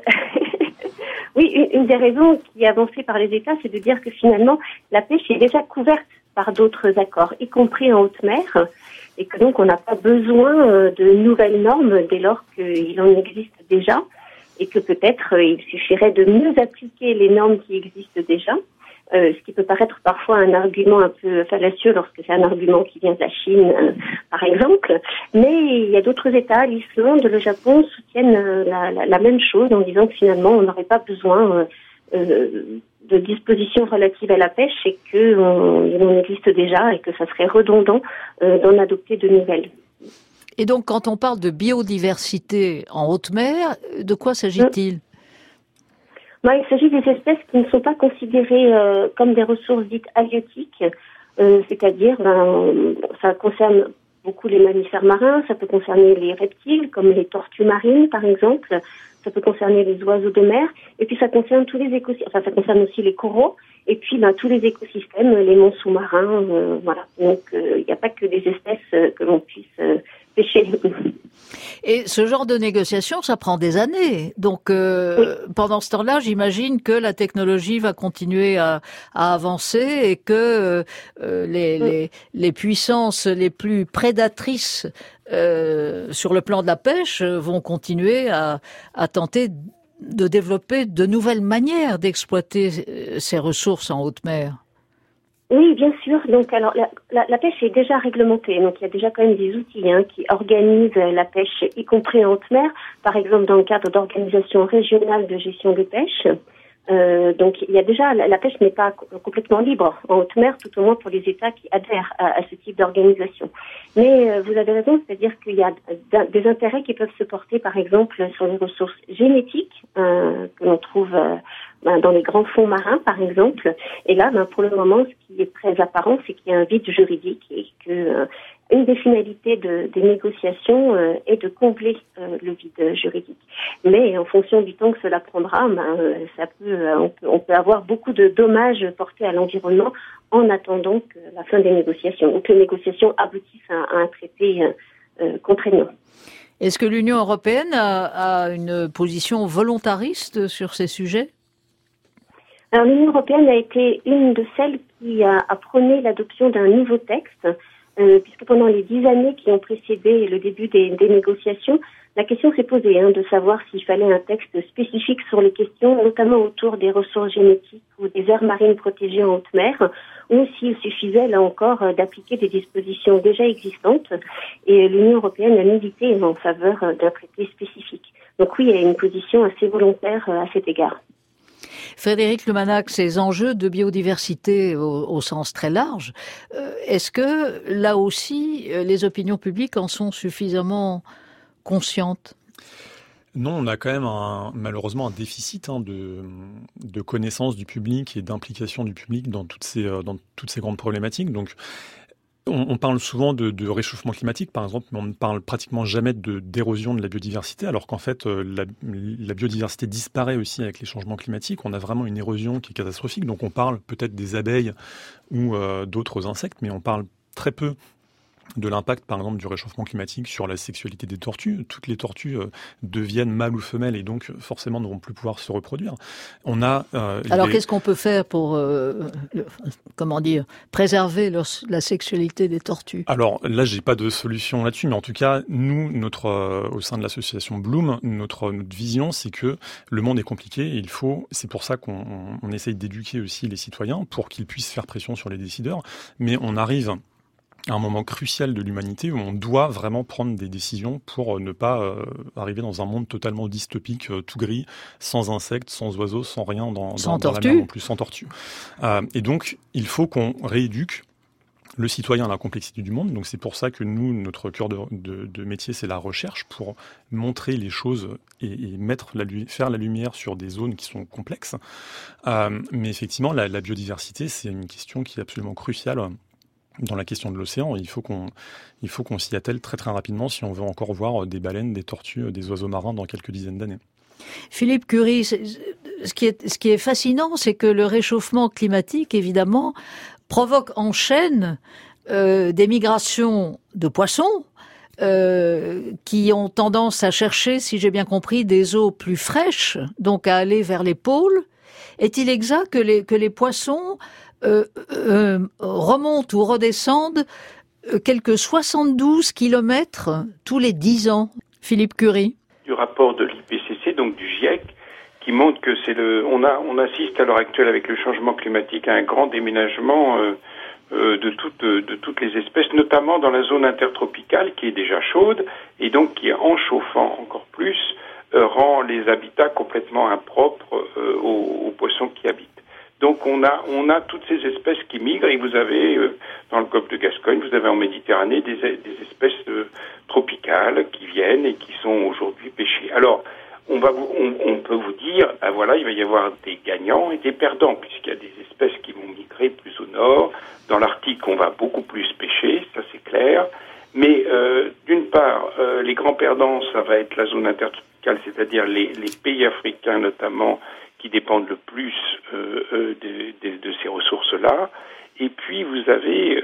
oui, une des raisons qui est avancée par les États, c'est de dire que finalement, la pêche est déjà couverte par d'autres accords, y compris en haute mer, et que donc on n'a pas besoin de nouvelles normes dès lors qu'il en existe déjà, et que peut-être il suffirait de mieux appliquer les normes qui existent déjà, ce qui peut paraître parfois un argument un peu fallacieux lorsque c'est un argument qui vient de la Chine, par exemple. Mais il y a d'autres États, l'Islande, le Japon, soutiennent la même chose en disant que finalement on n'aurait pas besoin de dispositions relatives à la pêche et qu'il en existe déjà et que ça serait redondant d'en adopter de nouvelles. Et donc, quand on parle de biodiversité en haute mer, de quoi s'agit-il ? Il s'agit des espèces qui ne sont pas considérées comme des ressources dites halieutiques, c'est-à-dire, ça concerne beaucoup les mammifères marins, ça peut concerner les reptiles, comme les tortues marines, par exemple, ça peut concerner les oiseaux de mer, et puis ça concerne tous les écosystèmes, ça concerne aussi les coraux, et puis tous les écosystèmes, les monts sous-marins, voilà. Donc, il n'y a pas que des espèces que l'on puisse pêcher. Et ce genre de négociation, ça prend des années. Donc, oui. Pendant ce temps-là, j'imagine que la technologie va continuer à avancer et que les puissances les plus prédatrices sur le plan de la pêche vont continuer à tenter de développer de nouvelles manières d'exploiter ces ressources en haute mer. Oui, bien sûr. Donc, alors, la pêche est déjà réglementée. Donc, il y a déjà quand même des outils qui organisent la pêche, y compris en haute mer. Par exemple, dans le cadre d'organisations régionales de gestion de pêche. Donc, il y a déjà, la pêche n'est pas complètement libre en haute mer, tout au moins pour les États qui adhèrent à ce type d'organisation. Mais vous avez raison, c'est-à-dire qu'il y a des intérêts qui peuvent se porter, par exemple, sur les ressources génétiques que l'on trouve dans les grands fonds marins, par exemple. Et là, pour le moment, ce qui est très apparent, c'est qu'il y a un vide juridique et que une des finalités des négociations est de combler le vide juridique. Mais en fonction du temps que cela prendra, on peut avoir beaucoup de dommages portés à l'environnement en attendant que la fin des négociations, ou que les négociations aboutissent à un traité contraignant. Est-ce que l'Union européenne a une position volontariste sur ces sujets ? Alors l'Union européenne a été une de celles qui a prôné l'adoption d'un nouveau texte, puisque pendant les 10 années qui ont précédé le début des négociations, la question s'est posée de savoir s'il fallait un texte spécifique sur les questions, notamment autour des ressources génétiques ou des aires marines protégées en haute mer, ou s'il suffisait, là encore, d'appliquer des dispositions déjà existantes. Et l'Union européenne a milité en faveur d'un traité spécifique. Donc oui, il y a une position assez volontaire à cet égard. Frédéric Lumanac, ces enjeux de biodiversité au sens très large, est-ce que là aussi les opinions publiques en sont suffisamment conscientes ? Non, on a quand même malheureusement un déficit de connaissance du public et d'implication du public dans toutes ces grandes problématiques. Donc, on parle souvent de réchauffement climatique, par exemple, mais on ne parle pratiquement jamais d'érosion de la biodiversité, alors qu'en fait, la biodiversité disparaît aussi avec les changements climatiques. On a vraiment une érosion qui est catastrophique. Donc, on parle peut-être des abeilles ou d'autres insectes, mais on parle très peu de l'impact, par exemple, du réchauffement climatique sur la sexualité des tortues. Toutes les tortues deviennent mâles ou femelles et donc forcément ne vont plus pouvoir se reproduire. Alors qu'est-ce qu'on peut faire pour préserver la sexualité des tortues ? Alors là, j'ai pas de solution là-dessus, mais en tout cas, nous, au sein de l'association Bloom, notre vision, c'est que le monde est compliqué et c'est pour ça qu'on essaye d'éduquer aussi les citoyens pour qu'ils puissent faire pression sur les décideurs, mais on arrive à un moment crucial de l'humanité où on doit vraiment prendre des décisions pour ne pas arriver dans un monde totalement dystopique, tout gris, sans insectes, sans oiseaux, sans rien dans la mer non plus, sans tortues. Et donc, il faut qu'on rééduque le citoyen à la complexité du monde. Donc c'est pour ça que nous, notre cœur de métier, c'est la recherche, pour montrer les choses et faire la lumière sur des zones qui sont complexes. Mais effectivement, la biodiversité, c'est une question qui est absolument cruciale dans la question de l'océan. Il faut qu'on s'y attelle très très rapidement si on veut encore voir des baleines, des tortues, des oiseaux marins dans quelques dizaines d'années. Philippe Curie, ce qui est fascinant, c'est que le réchauffement climatique, évidemment, provoque en chaîne des migrations de poissons qui ont tendance à chercher, si j'ai bien compris, des eaux plus fraîches, donc à aller vers les pôles. Est-il exact que les poissons remontent ou redescendent quelques 72 kilomètres tous les 10 ans, Philippe Curie? Du rapport de l'IPCC, donc du GIEC, qui montre que on assiste à l'heure actuelle avec le changement climatique à un grand déménagement de toutes les espèces, notamment dans la zone intertropicale qui est déjà chaude et donc qui, en chauffant encore plus, rend les habitats complètement impropres aux poissons qui habitent. Donc on a toutes ces espèces qui migrent et vous avez dans le golfe de Gascogne, vous avez en Méditerranée des espèces tropicales qui viennent et qui sont aujourd'hui pêchées. Alors on peut vous dire, voilà, il va y avoir des gagnants et des perdants puisqu'il y a des espèces qui vont migrer plus au nord. Dans l'Arctique, on va beaucoup plus pêcher, ça c'est clair. Mais d'une part, les grands perdants, ça va être la zone intertropicale, c'est-à-dire les pays africains notamment, qui dépendent le plus de ces ressources-là. Et puis vous avez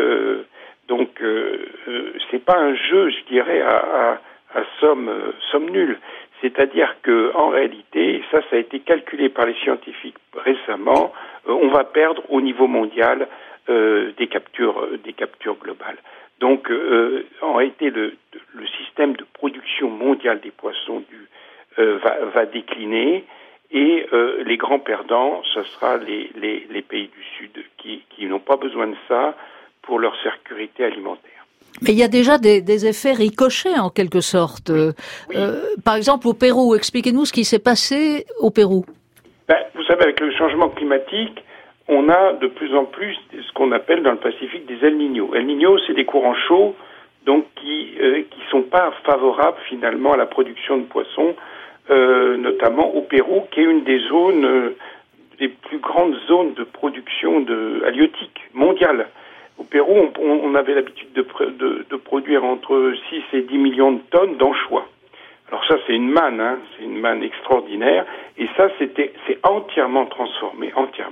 c'est pas un jeu, je dirais, à somme nulle. C'est-à-dire que en réalité, ça a été calculé par les scientifiques récemment, on va perdre au niveau mondial des captures globales. Donc en réalité, le système de production mondiale des poissons va décliner. Et les grands perdants, ce sera les pays du Sud qui n'ont pas besoin de ça pour leur sécurité alimentaire. Mais il y a déjà des effets ricochets en quelque sorte. Oui. Par exemple au Pérou, expliquez-nous ce qui s'est passé au Pérou. Vous savez, avec le changement climatique, on a de plus en plus ce qu'on appelle dans le Pacifique des El Niño. El Niño, c'est des courants chauds donc qui sont pas favorables finalement à la production de poissons. Notamment au Pérou, qui est une des zones des plus grandes zones de production halieutique mondiale. Au Pérou, on avait l'habitude de produire entre 6 et 10 millions de tonnes d'anchois. Alors ça, c'est une manne, c'est une manne extraordinaire. Et ça, c'est entièrement transformé,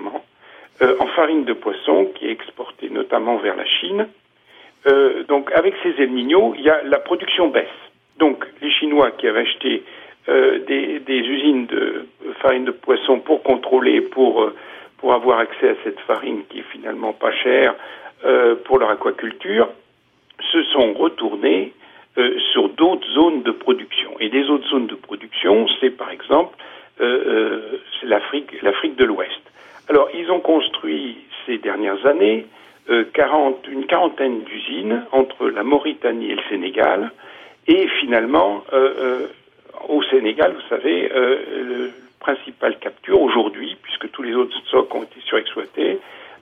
en farine de poisson qui est exportée notamment vers la Chine. Donc avec ces El Niño, la production baisse. Donc les Chinois qui avaient acheté des usines de farine de poisson pour contrôler, pour avoir accès à cette farine qui est finalement pas chère pour leur aquaculture, se sont retournés sur d'autres zones de production. Et des autres zones de production, c'est par exemple c'est l'Afrique de l'Ouest. Alors ils ont construit ces dernières années une quarantaine d'usines entre la Mauritanie et le Sénégal. Et finalement, au Sénégal, vous savez, le principal capture aujourd'hui, puisque tous les autres stocks ont été surexploités,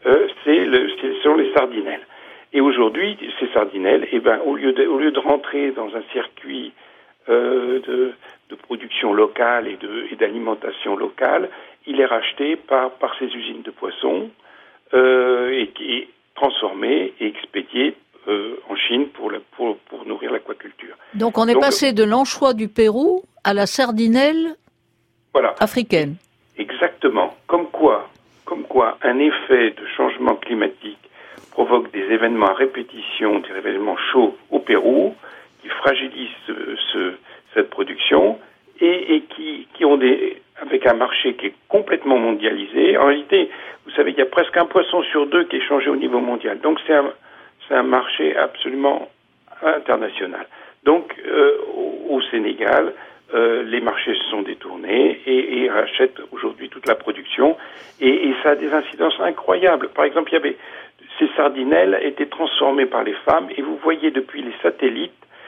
sont les sardinelles. Et aujourd'hui, ces sardinelles, au lieu de rentrer dans un circuit de production locale et d'alimentation locale, il est racheté par ces usines de poissons et qui est transformé et expédié en Chine pour nourrir l'aquaculture. Donc on est passé de l'anchois du Pérou à la sardinelle africaine. Exactement. Comme quoi un effet de changement climatique provoque des événements à répétition, des événements chauds au Pérou, qui fragilisent cette production et qui ont avec un marché qui est complètement mondialisé. En réalité, vous savez, il y a presque un poisson sur deux qui est changé au niveau mondial. Donc c'est un marché absolument international. Donc au Sénégal, les marchés se sont détournés et rachètent aujourd'hui toute la production et ça a des incidences incroyables. Par exemple, ces sardinelles étaient transformées par les femmes et vous voyez depuis les satellites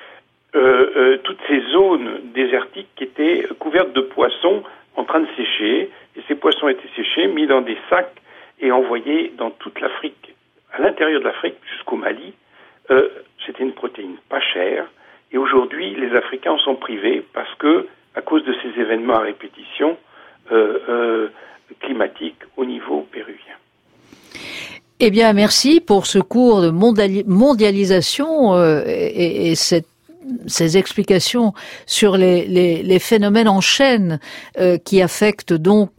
toutes ces zones désertiques qui étaient couvertes de poissons en train de sécher, et ces poissons étaient séchés, mis dans des sacs et envoyés dans toute l'Afrique, à l'intérieur de l'Afrique jusqu'au Mali. C'était une protéine pas chère, et aujourd'hui les Africains en sont privés parce que, à cause de ces événements à répétition climatiques au niveau péruvien. Eh bien, merci pour ce cours de mondialisation et ces explications sur les phénomènes en chaîne qui affectent donc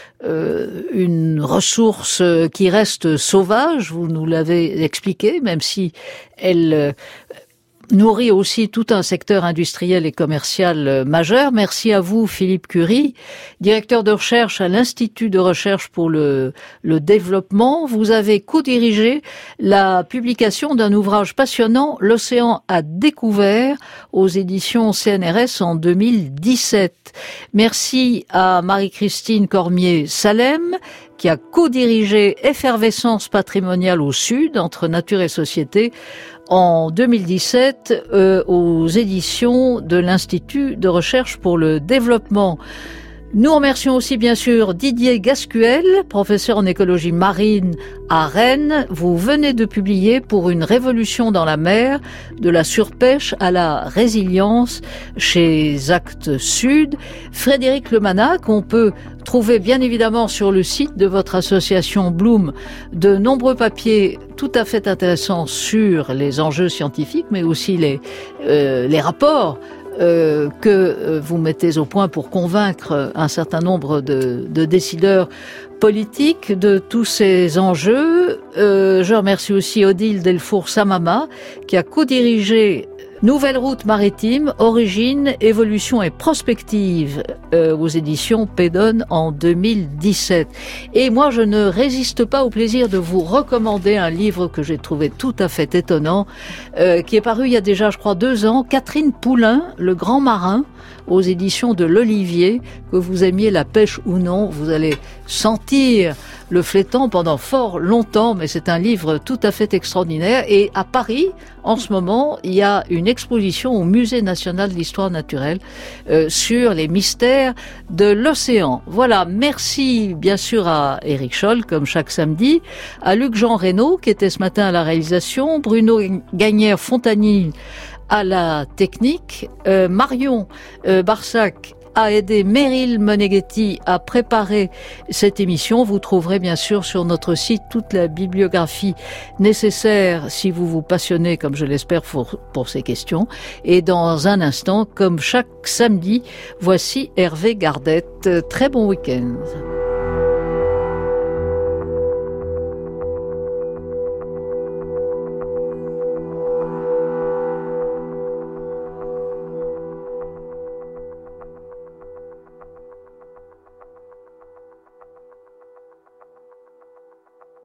une ressource qui reste sauvage. Vous nous l'avez expliqué, même si elle nourrit aussi tout un secteur industriel et commercial majeur. Merci à vous, Philippe Curie, directeur de recherche à l'Institut de recherche pour le développement. Vous avez co-dirigé la publication d'un ouvrage passionnant, L'océan à découvert, aux éditions CNRS en 2017. Merci à Marie-Christine Cormier-Salem, qui a co-dirigé Effervescence patrimoniale au Sud, entre nature et société, en 2017 aux éditions de l'Institut de recherche pour le développement. Nous remercions aussi bien sûr Didier Gascuel, professeur en écologie marine à Rennes. Vous venez de publier Pour une révolution dans la mer, de la surpêche à la résilience chez Actes Sud. Frédéric Lemanac, on peut trouver bien évidemment sur le site de votre association Bloom de nombreux papiers tout à fait intéressants sur les enjeux scientifiques, mais aussi les rapports que vous mettez au point pour convaincre un certain nombre de décideurs politiques de tous ces enjeux. Je remercie aussi Odile Delfour-Samama qui a co-dirigé Nouvelle route maritime, origine, évolution et prospective aux éditions Pédone en 2017. Et moi, je ne résiste pas au plaisir de vous recommander un livre que j'ai trouvé tout à fait étonnant, qui est paru il y a déjà, je crois, 2 ans. Catherine Poulain, Le Grand Marin, aux éditions de l'Olivier. Que vous aimiez la pêche ou non, vous allez sentir le flétan pendant fort longtemps, mais c'est un livre tout à fait extraordinaire. Et à Paris, en ce moment, il y a une exposition au Musée national d'histoire naturelle sur les mystères de l'océan. Voilà, merci bien sûr à Éric Scholl, comme chaque samedi, à Luc-Jean Reynaud, qui était ce matin à la réalisation, Bruno Gagnère-Fontanille à la technique, Marion Barsac a aidé Meryl Moneghetti à préparer cette émission. Vous trouverez bien sûr sur notre site toute la bibliographie nécessaire si vous vous passionnez, comme je l'espère, pour ces questions. Et dans un instant, comme chaque samedi, voici Hervé Gardette. Très bon week-end.